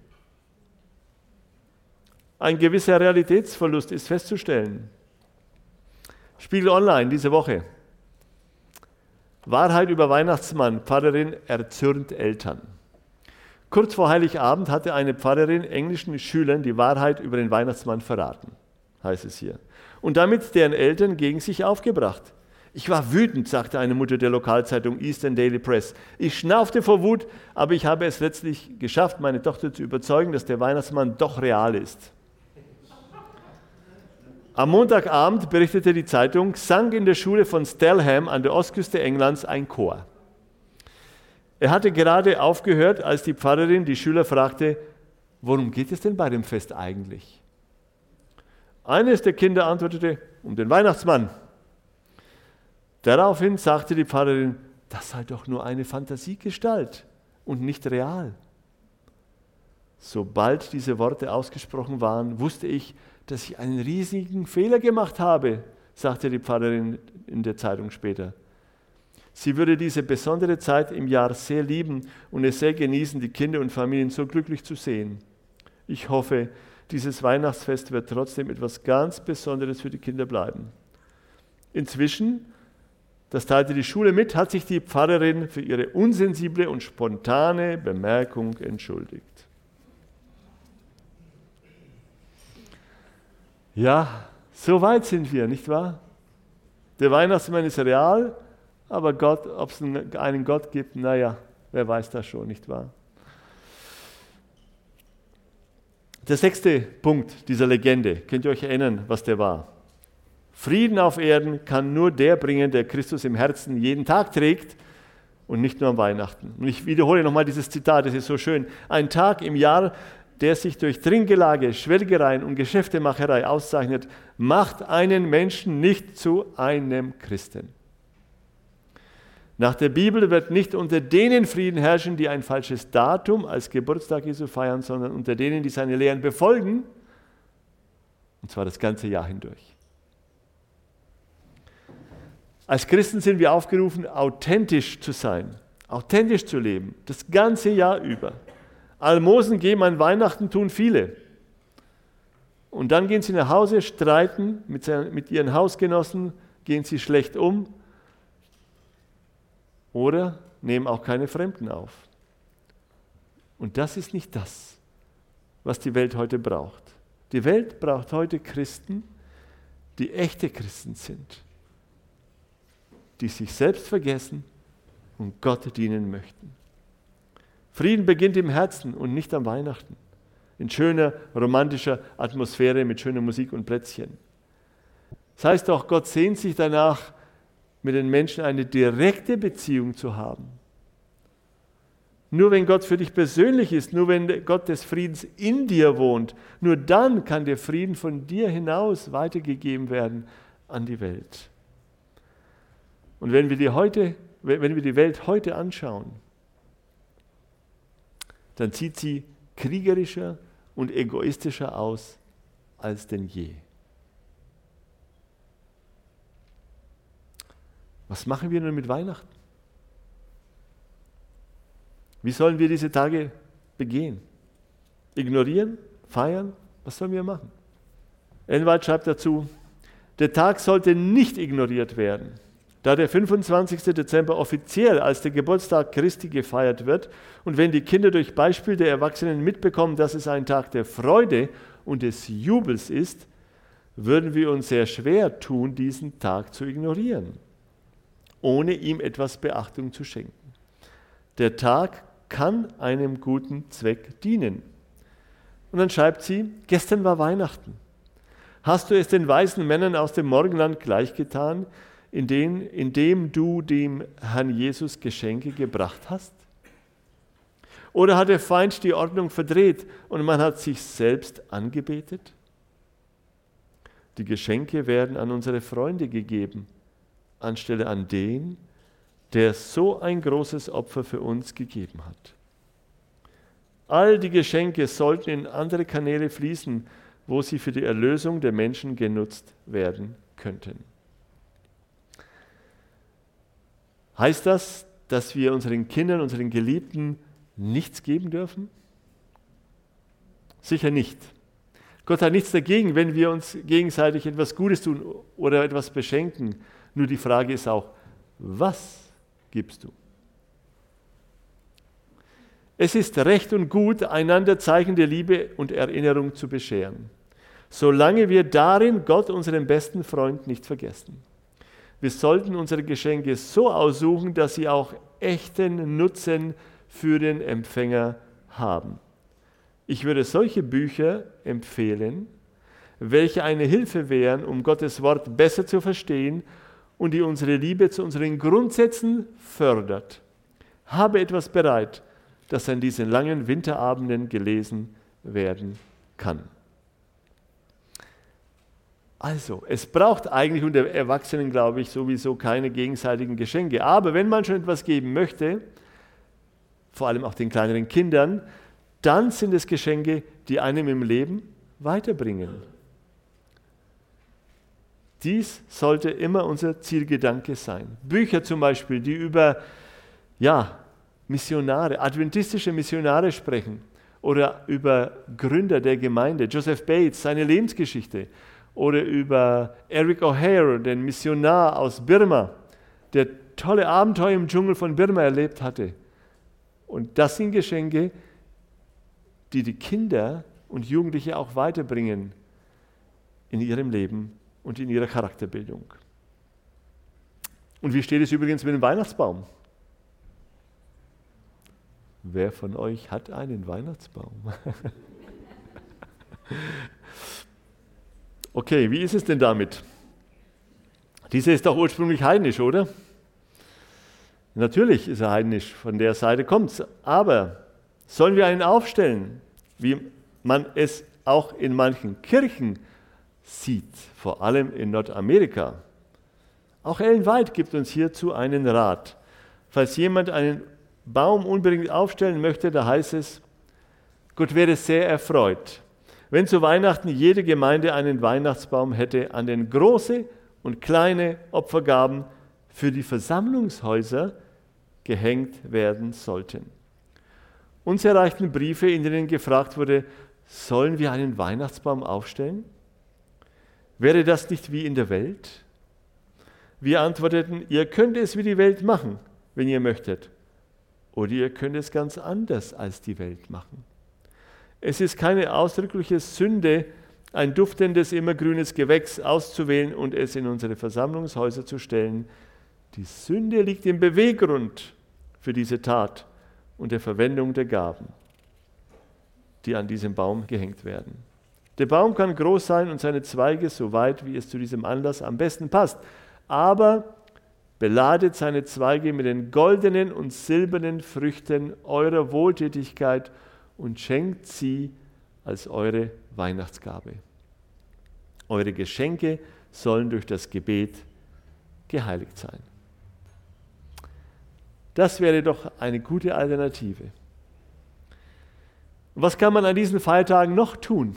Ein gewisser Realitätsverlust ist festzustellen. Spiegel Online diese Woche. Wahrheit über Weihnachtsmann, Pfarrerin erzürnt Eltern. Kurz vor Heiligabend hatte eine Pfarrerin englischen Schülern die Wahrheit über den Weihnachtsmann verraten, heißt es hier. Und damit deren Eltern gegen sich aufgebracht. Ich war wütend, sagte eine Mutter der Lokalzeitung Eastern Daily Press. Ich schnaufte vor Wut, aber ich habe es letztlich geschafft, meine Tochter zu überzeugen, dass der Weihnachtsmann doch real ist. Am Montagabend, berichtete die Zeitung, sang in der Schule von Stelham an der Ostküste Englands ein Chor. Er hatte gerade aufgehört, als die Pfarrerin die Schüler fragte, worum geht es denn bei dem Fest eigentlich? Eines der Kinder antwortete, um den Weihnachtsmann. Daraufhin sagte die Pfarrerin, das sei doch nur eine Fantasiegestalt und nicht real. Sobald diese Worte ausgesprochen waren, wusste ich, dass ich einen riesigen Fehler gemacht habe, sagte die Pfarrerin in der Zeitung später. Sie würde diese besondere Zeit im Jahr sehr lieben und es sehr genießen, die Kinder und Familien so glücklich zu sehen. Ich hoffe, dieses Weihnachtsfest wird trotzdem etwas ganz Besonderes für die Kinder bleiben. Inzwischen, das teilte die Schule mit, hat sich die Pfarrerin für ihre unsensible und spontane Bemerkung entschuldigt. Ja, so weit sind wir, nicht wahr? Der Weihnachtsmann ist real, aber Gott, ob es einen Gott gibt, naja, wer weiß das schon, nicht wahr? Der sechste Punkt dieser Legende, könnt ihr euch erinnern, was der war? Frieden auf Erden kann nur der bringen, der Christus im Herzen jeden Tag trägt und nicht nur am Weihnachten. Und ich wiederhole nochmal dieses Zitat, das ist so schön. Ein Tag im Jahr, der sich durch Trinkgelage, Schwelgereien und Geschäftemacherei auszeichnet, macht einen Menschen nicht zu einem Christen. Nach der Bibel wird nicht unter denen Frieden herrschen, die ein falsches Datum als Geburtstag Jesu feiern, sondern unter denen, die seine Lehren befolgen, und zwar das ganze Jahr hindurch. Als Christen sind wir aufgerufen, authentisch zu sein, authentisch zu leben, das ganze Jahr über. Almosen geben an Weihnachten tun viele. Und dann gehen sie nach Hause, streiten mit, seinen, mit ihren Hausgenossen, gehen sie schlecht um oder nehmen auch keine Fremden auf. Und das ist nicht das, was die Welt heute braucht. Die Welt braucht heute Christen, die echte Christen sind, die sich selbst vergessen und Gott dienen möchten. Frieden beginnt im Herzen und nicht am Weihnachten. In schöner, romantischer Atmosphäre mit schöner Musik und Plätzchen. Das heißt auch, Gott sehnt sich danach, mit den Menschen eine direkte Beziehung zu haben. Nur wenn Gott für dich persönlich ist, nur wenn Gott des Friedens in dir wohnt, nur dann kann der Frieden von dir hinaus weitergegeben werden an die Welt. Und wenn wir die, heute, wenn wir die Welt heute anschauen, dann sieht sie kriegerischer und egoistischer aus als denn je. Was machen wir nun mit Weihnachten? Wie sollen wir diese Tage begehen? Ignorieren? Feiern? Was sollen wir machen? Enwald schreibt dazu, der Tag sollte nicht ignoriert werden. Da der fünfundzwanzigster Dezember offiziell als der Geburtstag Christi gefeiert wird und wenn die Kinder durch Beispiel der Erwachsenen mitbekommen, dass es ein Tag der Freude und des Jubels ist, würden wir uns sehr schwer tun, diesen Tag zu ignorieren, ohne ihm etwas Beachtung zu schenken. Der Tag kann einem guten Zweck dienen. Und dann schreibt sie, gestern war Weihnachten. Hast du es den weisen Männern aus dem Morgenland gleichgetan, in den, indem du dem Herrn Jesus Geschenke gebracht hast? Oder hat der Feind die Ordnung verdreht und man hat sich selbst angebetet? Die Geschenke werden an unsere Freunde gegeben, anstelle an den, der so ein großes Opfer für uns gegeben hat. All die Geschenke sollten in andere Kanäle fließen, wo sie für die Erlösung der Menschen genutzt werden könnten. Heißt das, dass wir unseren Kindern, unseren Geliebten nichts geben dürfen? Sicher nicht. Gott hat nichts dagegen, wenn wir uns gegenseitig etwas Gutes tun oder etwas beschenken. Nur die Frage ist auch, was gibst du? Es ist recht und gut, einander Zeichen der Liebe und Erinnerung zu bescheren, solange wir darin Gott, unseren besten Freund, nicht vergessen. Wir sollten unsere Geschenke so aussuchen, dass sie auch echten Nutzen für den Empfänger haben. Ich würde solche Bücher empfehlen, welche eine Hilfe wären, um Gottes Wort besser zu verstehen und die unsere Liebe zu unseren Grundsätzen fördert. Habe etwas bereit, das an diesen langen Winterabenden gelesen werden kann. Also, es braucht eigentlich unter Erwachsenen, glaube ich, sowieso keine gegenseitigen Geschenke. Aber wenn man schon etwas geben möchte, vor allem auch den kleineren Kindern, dann sind es Geschenke, die einem im Leben weiterbringen. Dies sollte immer unser Zielgedanke sein. Bücher zum Beispiel, die über ja, Missionare, adventistische Missionare sprechen oder über Gründer der Gemeinde, Joseph Bates, seine Lebensgeschichte, oder über Eric O'Hare, den Missionar aus Birma, der tolle Abenteuer im Dschungel von Birma erlebt hatte. Und das sind Geschenke, die die Kinder und Jugendliche auch weiterbringen in ihrem Leben und in ihrer Charakterbildung. Und wie steht es übrigens mit dem Weihnachtsbaum? Wer von euch hat einen Weihnachtsbaum? Okay, wie ist es denn damit? Dieser ist doch ursprünglich heidnisch, oder? Natürlich ist er heidnisch, von der Seite kommt es. Aber sollen wir einen aufstellen, wie man es auch in manchen Kirchen sieht, vor allem in Nordamerika? Auch Ellen White gibt uns hierzu einen Rat. Falls jemand einen Baum unbedingt aufstellen möchte, da heißt es, Gott wäre sehr erfreut, wenn zu Weihnachten jede Gemeinde einen Weihnachtsbaum hätte, an den große und kleine Opfergaben für die Versammlungshäuser gehängt werden sollten. Uns erreichten Briefe, in denen gefragt wurde, sollen wir einen Weihnachtsbaum aufstellen? Wäre das nicht wie in der Welt? Wir antworteten, ihr könnt es wie die Welt machen, wenn ihr möchtet. Oder ihr könnt es ganz anders als die Welt machen. Es ist keine ausdrückliche Sünde, ein duftendes, immergrünes Gewächs auszuwählen und es in unsere Versammlungshäuser zu stellen. Die Sünde liegt im Beweggrund für diese Tat und der Verwendung der Gaben, die an diesem Baum gehängt werden. Der Baum kann groß sein und seine Zweige so weit, wie es zu diesem Anlass am besten passt, aber beladet seine Zweige mit den goldenen und silbernen Früchten eurer Wohltätigkeit und schenkt sie als eure Weihnachtsgabe. Eure Geschenke sollen durch das Gebet geheiligt sein. Das wäre doch eine gute Alternative. Und was kann man an diesen Feiertagen noch tun?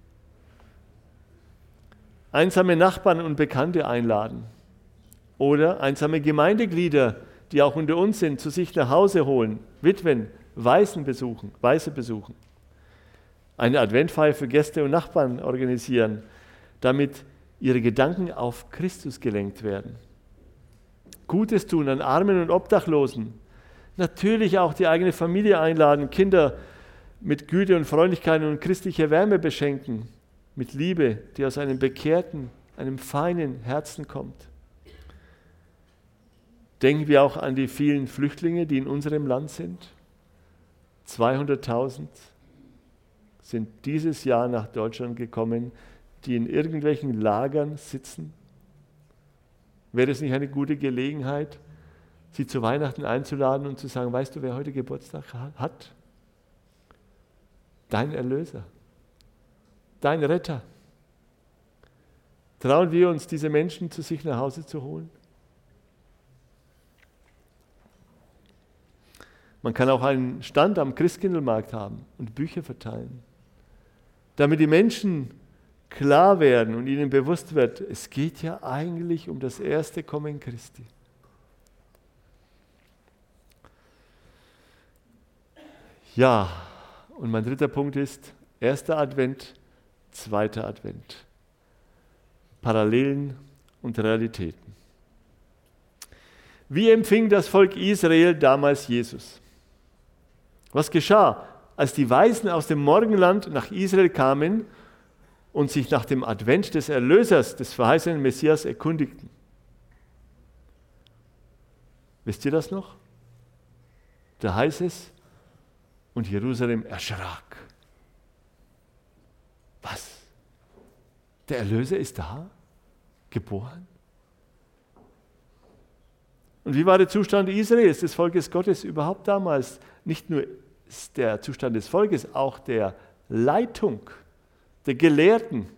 Einsame Nachbarn und Bekannte einladen oder einsame Gemeindeglieder, die auch unter uns sind, zu sich nach Hause holen, Witwen, Waisen besuchen, Waise besuchen. Eine Adventfeier für Gäste und Nachbarn organisieren, damit ihre Gedanken auf Christus gelenkt werden. Gutes tun an Armen und Obdachlosen. Natürlich auch die eigene Familie einladen, Kinder mit Güte und Freundlichkeit und christlicher Wärme beschenken, mit Liebe, die aus einem bekehrten, einem feinen Herzen kommt. Denken wir auch an die vielen Flüchtlinge, die in unserem Land sind. zweihunderttausend sind dieses Jahr nach Deutschland gekommen, die in irgendwelchen Lagern sitzen. Wäre es nicht eine gute Gelegenheit, sie zu Weihnachten einzuladen und zu sagen, weißt du, wer heute Geburtstag hat? Dein Erlöser, dein Retter. Trauen wir uns, diese Menschen zu sich nach Hause zu holen? Man kann auch einen Stand am Christkindlmarkt haben und Bücher verteilen, damit die Menschen klar werden und ihnen bewusst wird, es geht ja eigentlich um das erste Kommen Christi. Ja, und mein dritter Punkt ist, erster Advent, zweiter Advent. Parallelen und Realitäten. Wie empfing das Volk Israel damals Jesus? Was geschah, als die Weisen aus dem Morgenland nach Israel kamen und sich nach dem Advent des Erlösers, des verheißenen Messias, erkundigten? Wisst ihr das noch? Da heißt es, und Jerusalem erschrak. Was? Der Erlöser ist da? Geboren? Und wie war der Zustand Israels, des Volkes Gottes überhaupt damals? Nicht nur der Zustand des Volkes, auch der Leitung, der Gelehrten.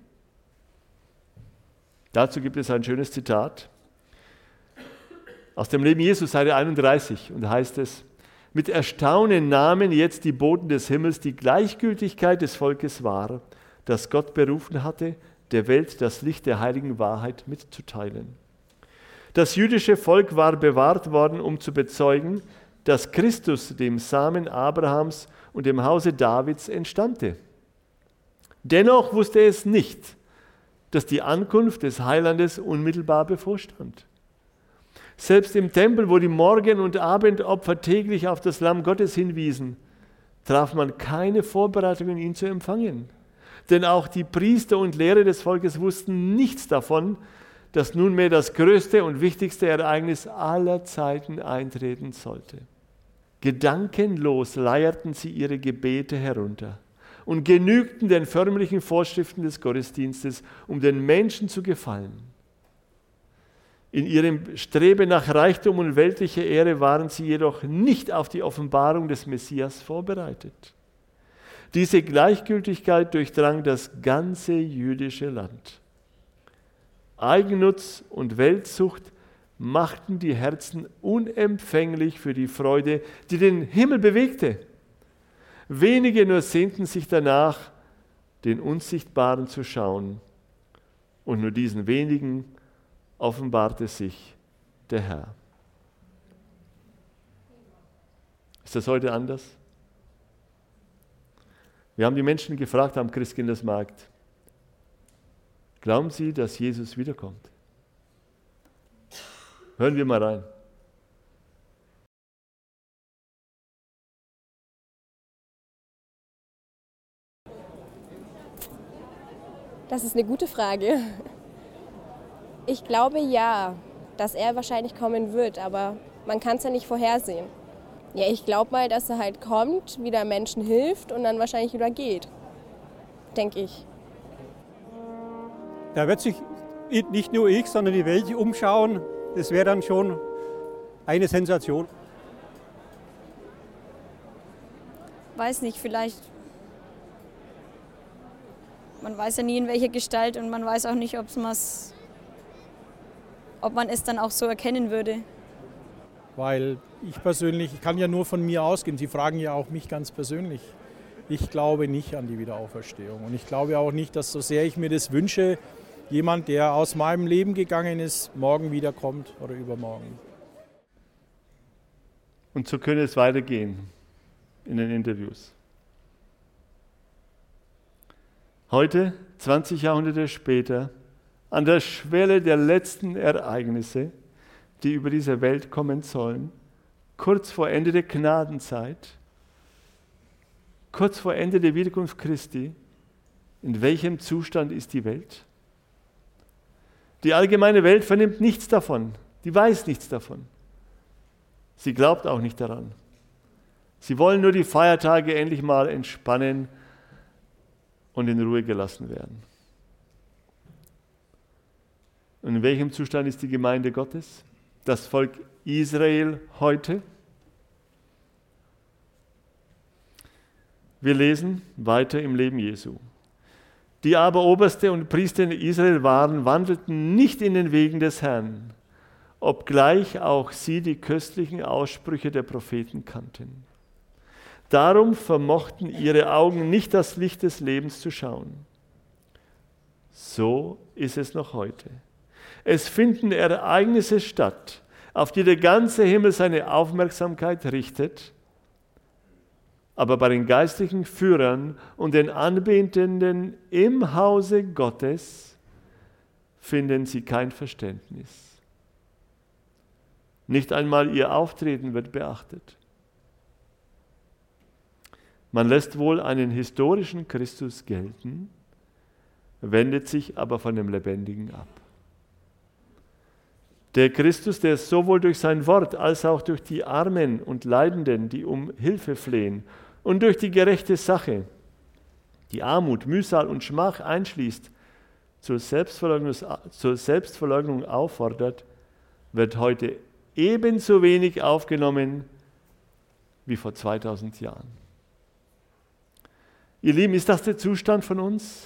Dazu gibt es ein schönes Zitat aus dem Leben Jesu, Seite einunddreißig, und da heißt es, mit Erstaunen nahmen jetzt die Boten des Himmels die Gleichgültigkeit des Volkes wahr, das Gott berufen hatte, der Welt das Licht der heiligen Wahrheit mitzuteilen. Das jüdische Volk war bewahrt worden, um zu bezeugen, dass Christus dem Samen Abrahams und dem Hause Davids entstammte. Dennoch wusste es nicht, dass die Ankunft des Heilandes unmittelbar bevorstand. Selbst im Tempel, wo die Morgen- und Abendopfer täglich auf das Lamm Gottes hinwiesen, traf man keine Vorbereitungen, ihn zu empfangen. Denn auch die Priester und Lehrer des Volkes wussten nichts davon, dass nunmehr das größte und wichtigste Ereignis aller Zeiten eintreten sollte. Gedankenlos leierten sie ihre Gebete herunter und genügten den förmlichen Vorschriften des Gottesdienstes, um den Menschen zu gefallen. In ihrem Streben nach Reichtum und weltlicher Ehre waren sie jedoch nicht auf die Offenbarung des Messias vorbereitet. Diese Gleichgültigkeit durchdrang das ganze jüdische Land. Eigennutz und Weltsucht machten die Herzen unempfänglich für die Freude, die den Himmel bewegte. Wenige nur sehnten sich danach, den Unsichtbaren zu schauen, und nur diesen wenigen offenbarte sich der Herr. Ist das heute anders? Wir haben die Menschen gefragt am Christkindlesmarkt, glauben Sie, dass Jesus wiederkommt? Hören wir mal rein. Das ist eine gute Frage. Ich glaube ja, dass er wahrscheinlich kommen wird, aber man kann es ja nicht vorhersehen. Ja, ich glaube mal, dass er halt kommt, wieder Menschen hilft und dann wahrscheinlich wieder geht. Denke ich. Da wird sich nicht nur ich, sondern die Welt umschauen. Das wäre dann schon eine Sensation. Weiß nicht, vielleicht. Man weiß ja nie, in welcher Gestalt, und man weiß auch nicht, ob es ob man es dann auch so erkennen würde. Weil ich persönlich, ich kann ja nur von mir ausgehen, Sie fragen ja auch mich ganz persönlich. Ich glaube nicht an die Wiederauferstehung. Und ich glaube auch nicht, dass, so sehr ich mir das wünsche, jemand, der aus meinem Leben gegangen ist, morgen wiederkommt oder übermorgen. Und so könnte es weitergehen in den Interviews. Heute, zwanzig Jahrhunderte später, an der Schwelle der letzten Ereignisse, die über diese Welt kommen sollen, kurz vor Ende der Gnadenzeit, kurz vor Ende der Wiederkunft Christi, in welchem Zustand ist die Welt? Die allgemeine Welt vernimmt nichts davon, die weiß nichts davon. Sie glaubt auch nicht daran. Sie wollen nur die Feiertage endlich mal entspannen und in Ruhe gelassen werden. Und in welchem Zustand ist die Gemeinde Gottes? Das Volk Israel heute? Wir lesen weiter im Leben Jesu. Die aber Oberste und Priester in Israel waren, wandelten nicht in den Wegen des Herrn, obgleich auch sie die köstlichen Aussprüche der Propheten kannten. Darum vermochten ihre Augen nicht das Licht des Lebens zu schauen. So ist es noch heute. Es finden Ereignisse statt, auf die der ganze Himmel seine Aufmerksamkeit richtet, aber bei den geistlichen Führern und den Anbetenden im Hause Gottes finden sie kein Verständnis. Nicht einmal ihr Auftreten wird beachtet. Man lässt wohl einen historischen Christus gelten, wendet sich aber von dem Lebendigen ab. Der Christus, der sowohl durch sein Wort als auch durch die Armen und Leidenden, die um Hilfe flehen, und durch die gerechte Sache, die Armut, Mühsal und Schmach einschließt, zur Selbstverleugnung, zur Selbstverleugnung auffordert, wird heute ebenso wenig aufgenommen wie vor zweitausend Jahren. Ihr Lieben, ist das der Zustand von uns?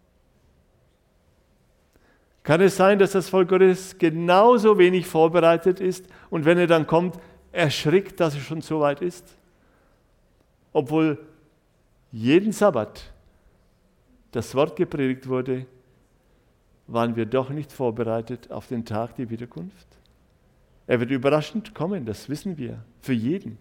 Kann es sein, dass das Volk Gottes genauso wenig vorbereitet ist und wenn er dann kommt, erschrickt, dass es schon so weit ist? Obwohl jeden Sabbat das Wort gepredigt wurde, waren wir doch nicht vorbereitet auf den Tag der Wiederkunft. Er wird überraschend kommen, das wissen wir, für jeden.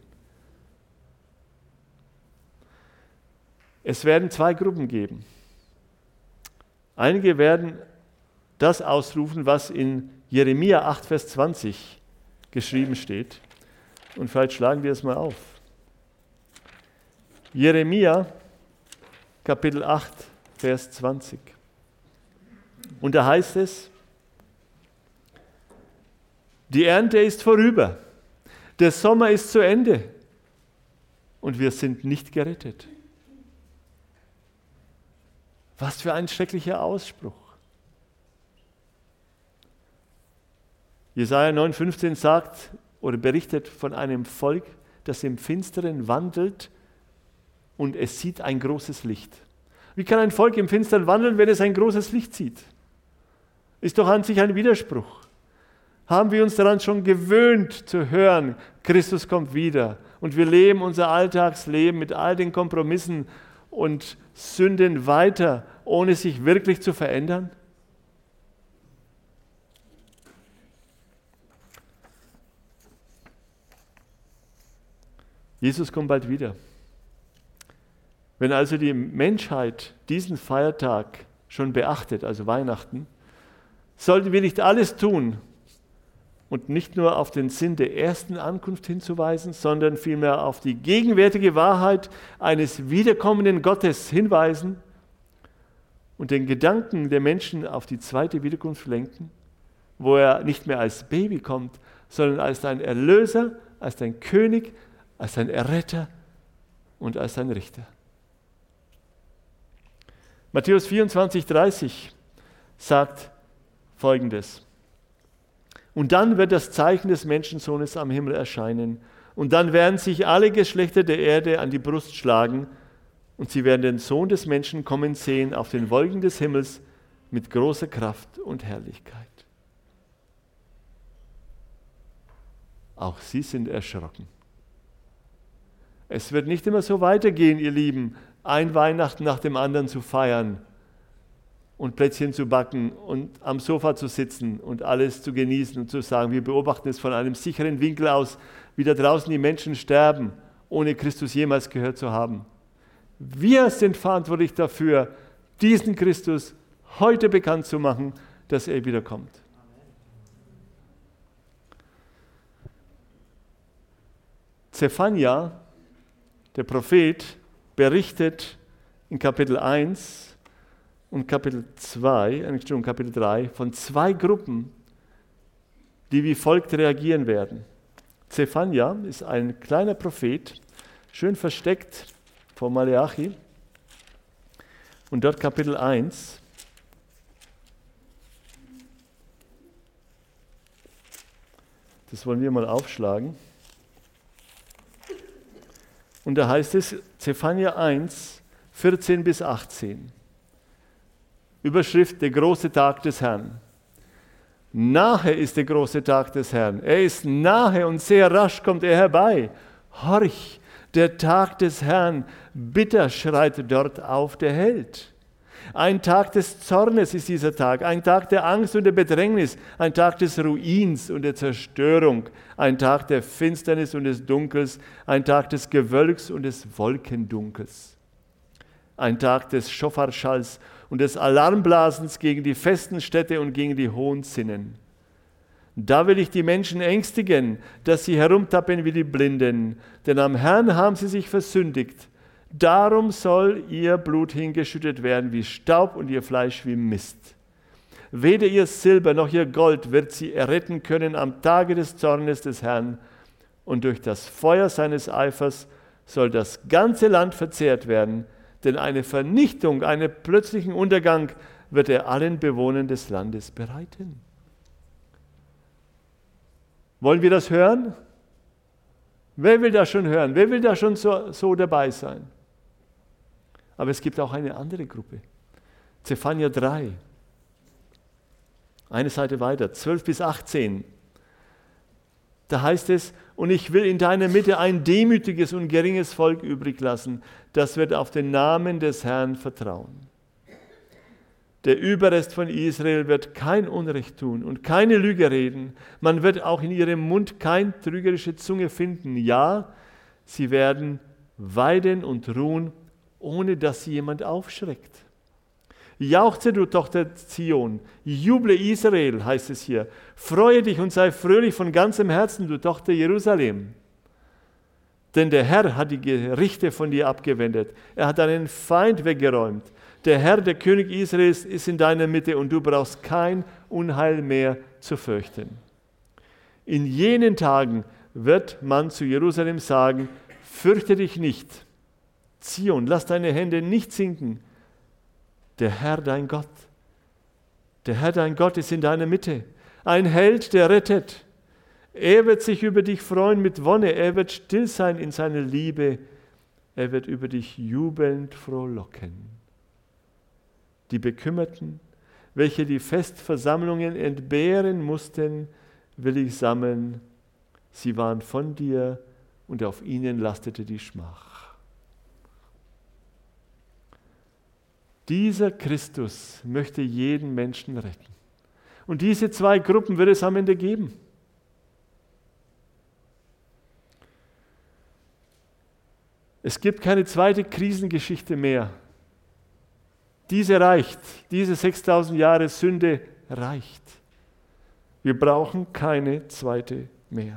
Es werden zwei Gruppen geben. Einige werden das ausrufen, was in Jeremia acht, Vers zwanzig geschrieben steht. Und vielleicht schlagen wir es mal auf. Jeremia, Kapitel acht, Vers zwanzig. Und da heißt es, die Ernte ist vorüber, der Sommer ist zu Ende und wir sind nicht gerettet. Was für ein schrecklicher Ausspruch. Jesaja neun, fünfzehn sagt oder berichtet von einem Volk, das im Finsteren wandelt und es sieht ein großes Licht. Wie kann ein Volk im Finstern wandeln, wenn es ein großes Licht sieht? Ist doch an sich ein Widerspruch. Haben wir uns daran schon gewöhnt zu hören, Christus kommt wieder und wir leben unser Alltagsleben mit all den Kompromissen und Sünden weiter, ohne sich wirklich zu verändern? Jesus kommt bald wieder. Wenn also die Menschheit diesen Feiertag schon beachtet, also Weihnachten, sollten wir nicht alles tun und nicht nur auf den Sinn der ersten Ankunft hinzuweisen, sondern vielmehr auf die gegenwärtige Wahrheit eines wiederkommenden Gottes hinweisen und den Gedanken der Menschen auf die zweite Wiederkunft lenken, wo er nicht mehr als Baby kommt, sondern als ein Erlöser, als ein König, als ein Erretter und als ein Richter. Matthäus vierundzwanzig, dreißig sagt Folgendes. Und dann wird das Zeichen des Menschensohnes am Himmel erscheinen. Und dann werden sich alle Geschlechter der Erde an die Brust schlagen und sie werden den Sohn des Menschen kommen sehen auf den Wolken des Himmels mit großer Kraft und Herrlichkeit. Auch sie sind erschrocken. Es wird nicht immer so weitergehen, ihr Lieben, ein Weihnachten nach dem anderen zu feiern und Plätzchen zu backen und am Sofa zu sitzen und alles zu genießen und zu sagen, wir beobachten es von einem sicheren Winkel aus, wie da draußen die Menschen sterben, ohne Christus jemals gehört zu haben. Wir sind verantwortlich dafür, diesen Christus heute bekannt zu machen, dass er wiederkommt. Zephania, der Prophet, berichtet in Kapitel eins und Kapitel zwei, Entschuldigung, Kapitel drei, von zwei Gruppen, die wie folgt reagieren werden. Zephania ist ein kleiner Prophet, schön versteckt vor Maleachi. Und dort Kapitel eins. Das wollen wir mal aufschlagen. Und da heißt es, Zephania eins, vierzehn bis achtzehn. Überschrift, der große Tag des Herrn. Nahe ist der große Tag des Herrn. Er ist nahe und sehr rasch kommt er herbei. Horch, der Tag des Herrn, bitter schreit dort auf der Held. Ein Tag des Zornes ist dieser Tag, ein Tag der Angst und der Bedrängnis, ein Tag des Ruins und der Zerstörung, ein Tag der Finsternis und des Dunkels, ein Tag des Gewölks und des Wolkendunkels. Ein Tag des Schofarschalls und des Alarmblasens gegen die festen Städte und gegen die hohen Zinnen. Da will ich die Menschen ängstigen, dass sie herumtappen wie die Blinden, denn am Herrn haben sie sich versündigt. Darum soll ihr Blut hingeschüttet werden wie Staub und ihr Fleisch wie Mist. Weder ihr Silber noch ihr Gold wird sie erretten können am Tage des Zornes des Herrn, und durch das Feuer seines Eifers soll das ganze Land verzehrt werden, denn eine Vernichtung, einen plötzlichen Untergang wird er allen Bewohnern des Landes bereiten. Wollen wir das hören? Wer will das schon hören? Wer will da schon so, so dabei sein? Aber es gibt auch eine andere Gruppe. Zephania drei. Eine Seite weiter, zwölf bis achtzehn. Da heißt es, und ich will in deiner Mitte ein demütiges und geringes Volk übrig lassen, das wird auf den Namen des Herrn vertrauen. Der Überrest von Israel wird kein Unrecht tun und keine Lüge reden. Man wird auch in ihrem Mund keine trügerische Zunge finden. Ja, sie werden weiden und ruhen, ohne dass sie jemand aufschreckt. Jauchze, du Tochter Zion, juble Israel, heißt es hier. Freue dich und sei fröhlich von ganzem Herzen, du Tochter Jerusalem. Denn der Herr hat die Gerichte von dir abgewendet. Er hat deinen Feind weggeräumt. Der Herr, der König Israels, ist in deiner Mitte und du brauchst kein Unheil mehr zu fürchten. In jenen Tagen wird man zu Jerusalem sagen, fürchte dich nicht. Zion, lass deine Hände nicht sinken. Der Herr, dein Gott, der Herr, dein Gott ist in deiner Mitte. Ein Held, der rettet. Er wird sich über dich freuen mit Wonne. Er wird still sein in seiner Liebe. Er wird über dich jubelnd frohlocken. Die Bekümmerten, welche die Festversammlungen entbehren mussten, will ich sammeln. Sie waren von dir und auf ihnen lastete die Schmach. Dieser Christus möchte jeden Menschen retten. Und diese zwei Gruppen wird es am Ende geben. Es gibt keine zweite Krisengeschichte mehr. Diese reicht. Diese sechstausend Jahre Sünde reicht. Wir brauchen keine zweite mehr.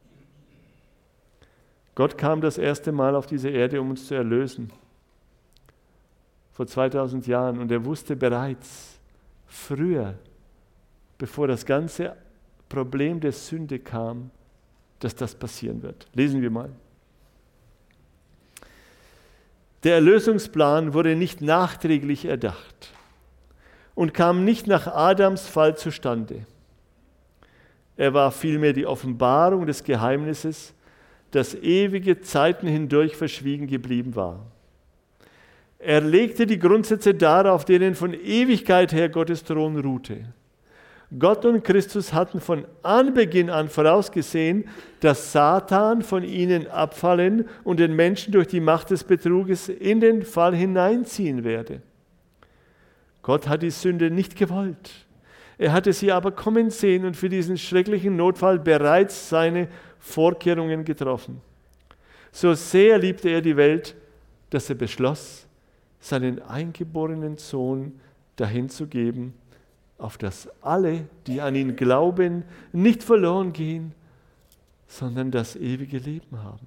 Gott kam das erste Mal auf diese Erde, um uns zu erlösen. Vor zweitausend Jahren. Und er wusste bereits früher, bevor das ganze Problem der Sünde kam, dass das passieren wird. Lesen wir mal. Der Erlösungsplan wurde nicht nachträglich erdacht und kam nicht nach Adams Fall zustande. Er war vielmehr die Offenbarung des Geheimnisses, das ewige Zeiten hindurch verschwiegen geblieben war. Er legte die Grundsätze dar, auf denen von Ewigkeit her Gottes Thron ruhte. Gott und Christus hatten von Anbeginn an vorausgesehen, dass Satan von ihnen abfallen und den Menschen durch die Macht des Betruges in den Fall hineinziehen werde. Gott hat die Sünde nicht gewollt. Er hatte sie aber kommen sehen und für diesen schrecklichen Notfall bereits seine Vorkehrungen getroffen. So sehr liebte er die Welt, dass er beschloss, seinen eingeborenen Sohn dahin zu geben, auf dass alle, die an ihn glauben, nicht verloren gehen, sondern das ewige Leben haben.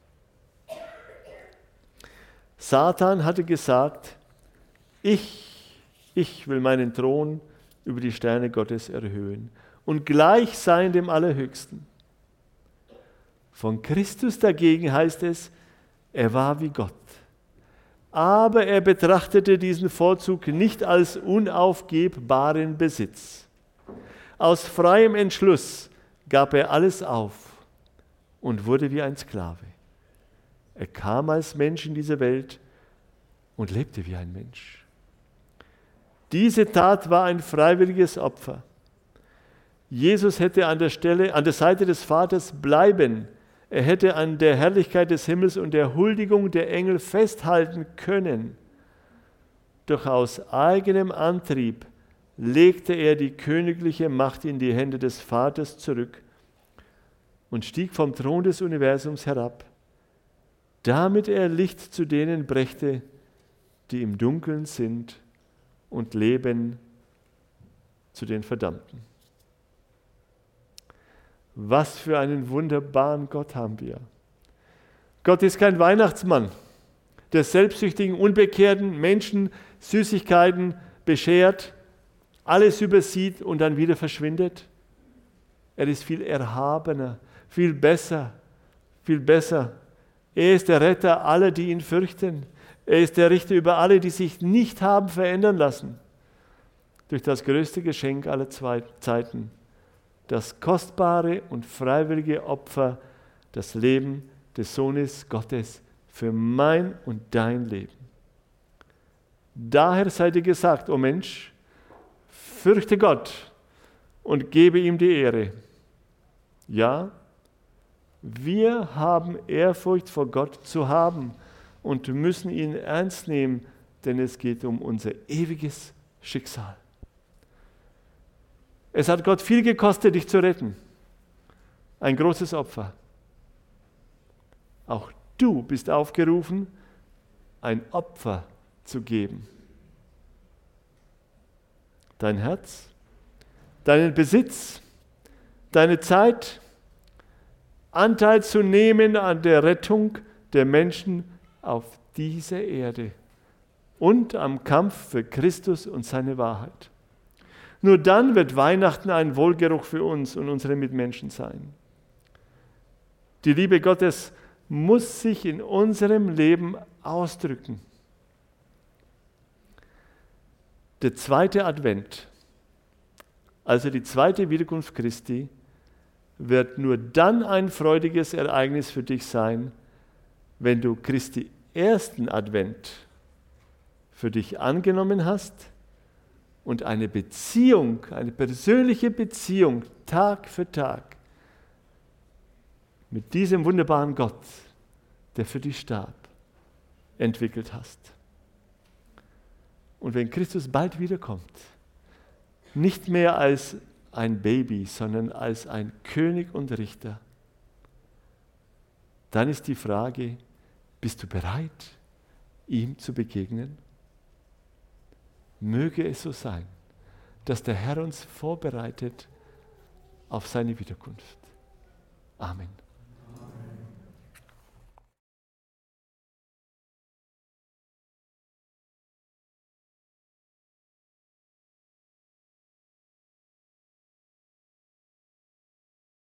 Satan hatte gesagt, ich, ich will meinen Thron über die Sterne Gottes erhöhen und gleich sein dem Allerhöchsten. Von Christus dagegen heißt es, Er war wie Gott. Aber er betrachtete diesen Vorzug nicht als unaufgebbaren Besitz. Aus freiem Entschluss gab er alles auf und wurde wie ein Sklave. Er kam als Mensch in diese Welt und lebte wie ein Mensch. Diese Tat war ein freiwilliges Opfer. Jesus hätte an der Stelle, an der Seite des Vaters bleiben. Er hätte an der Herrlichkeit des Himmels und der Huldigung der Engel festhalten können. Doch aus eigenem Antrieb legte er die königliche Macht in die Hände des Vaters zurück und stieg vom Thron des Universums herab, damit er Licht zu denen brächte, die im Dunkeln sind, und Leben zu den Verdammten. Was für einen wunderbaren Gott haben wir. Gott ist kein Weihnachtsmann, der selbstsüchtigen, unbekehrten Menschen Süßigkeiten beschert, alles übersieht und dann wieder verschwindet. Er ist viel erhabener, viel besser, viel besser. Er ist der Retter aller, die ihn fürchten. Er ist der Richter über alle, die sich nicht haben verändern lassen. Durch das größte Geschenk aller Zeiten, das kostbare und freiwillige Opfer, das Leben des Sohnes Gottes für mein und dein Leben. Daher sei dir gesagt, o Mensch, fürchte Gott und gebe ihm die Ehre. Ja, wir haben Ehrfurcht vor Gott zu haben und müssen ihn ernst nehmen, denn es geht um unser ewiges Schicksal. Es hat Gott viel gekostet, dich zu retten. Ein großes Opfer. Auch du bist aufgerufen, ein Opfer zu geben. Dein Herz, deinen Besitz, deine Zeit, Anteil zu nehmen an der Rettung der Menschen auf dieser Erde und am Kampf für Christus und seine Wahrheit. Nur dann wird Weihnachten ein Wohlgeruch für uns und unsere Mitmenschen sein. Die Liebe Gottes muss sich in unserem Leben ausdrücken. Der zweite Advent, also die zweite Wiederkunft Christi, wird nur dann ein freudiges Ereignis für dich sein, wenn du Christi ersten Advent für dich angenommen hast und eine Beziehung, eine persönliche Beziehung Tag für Tag mit diesem wunderbaren Gott, der für dich starb, entwickelt hast. Und wenn Christus bald wiederkommt, nicht mehr als ein Baby, sondern als ein König und Richter, dann ist die Frage, bist du bereit, ihm zu begegnen? Möge es so sein, dass der Herr uns vorbereitet auf seine Wiederkunft. Amen.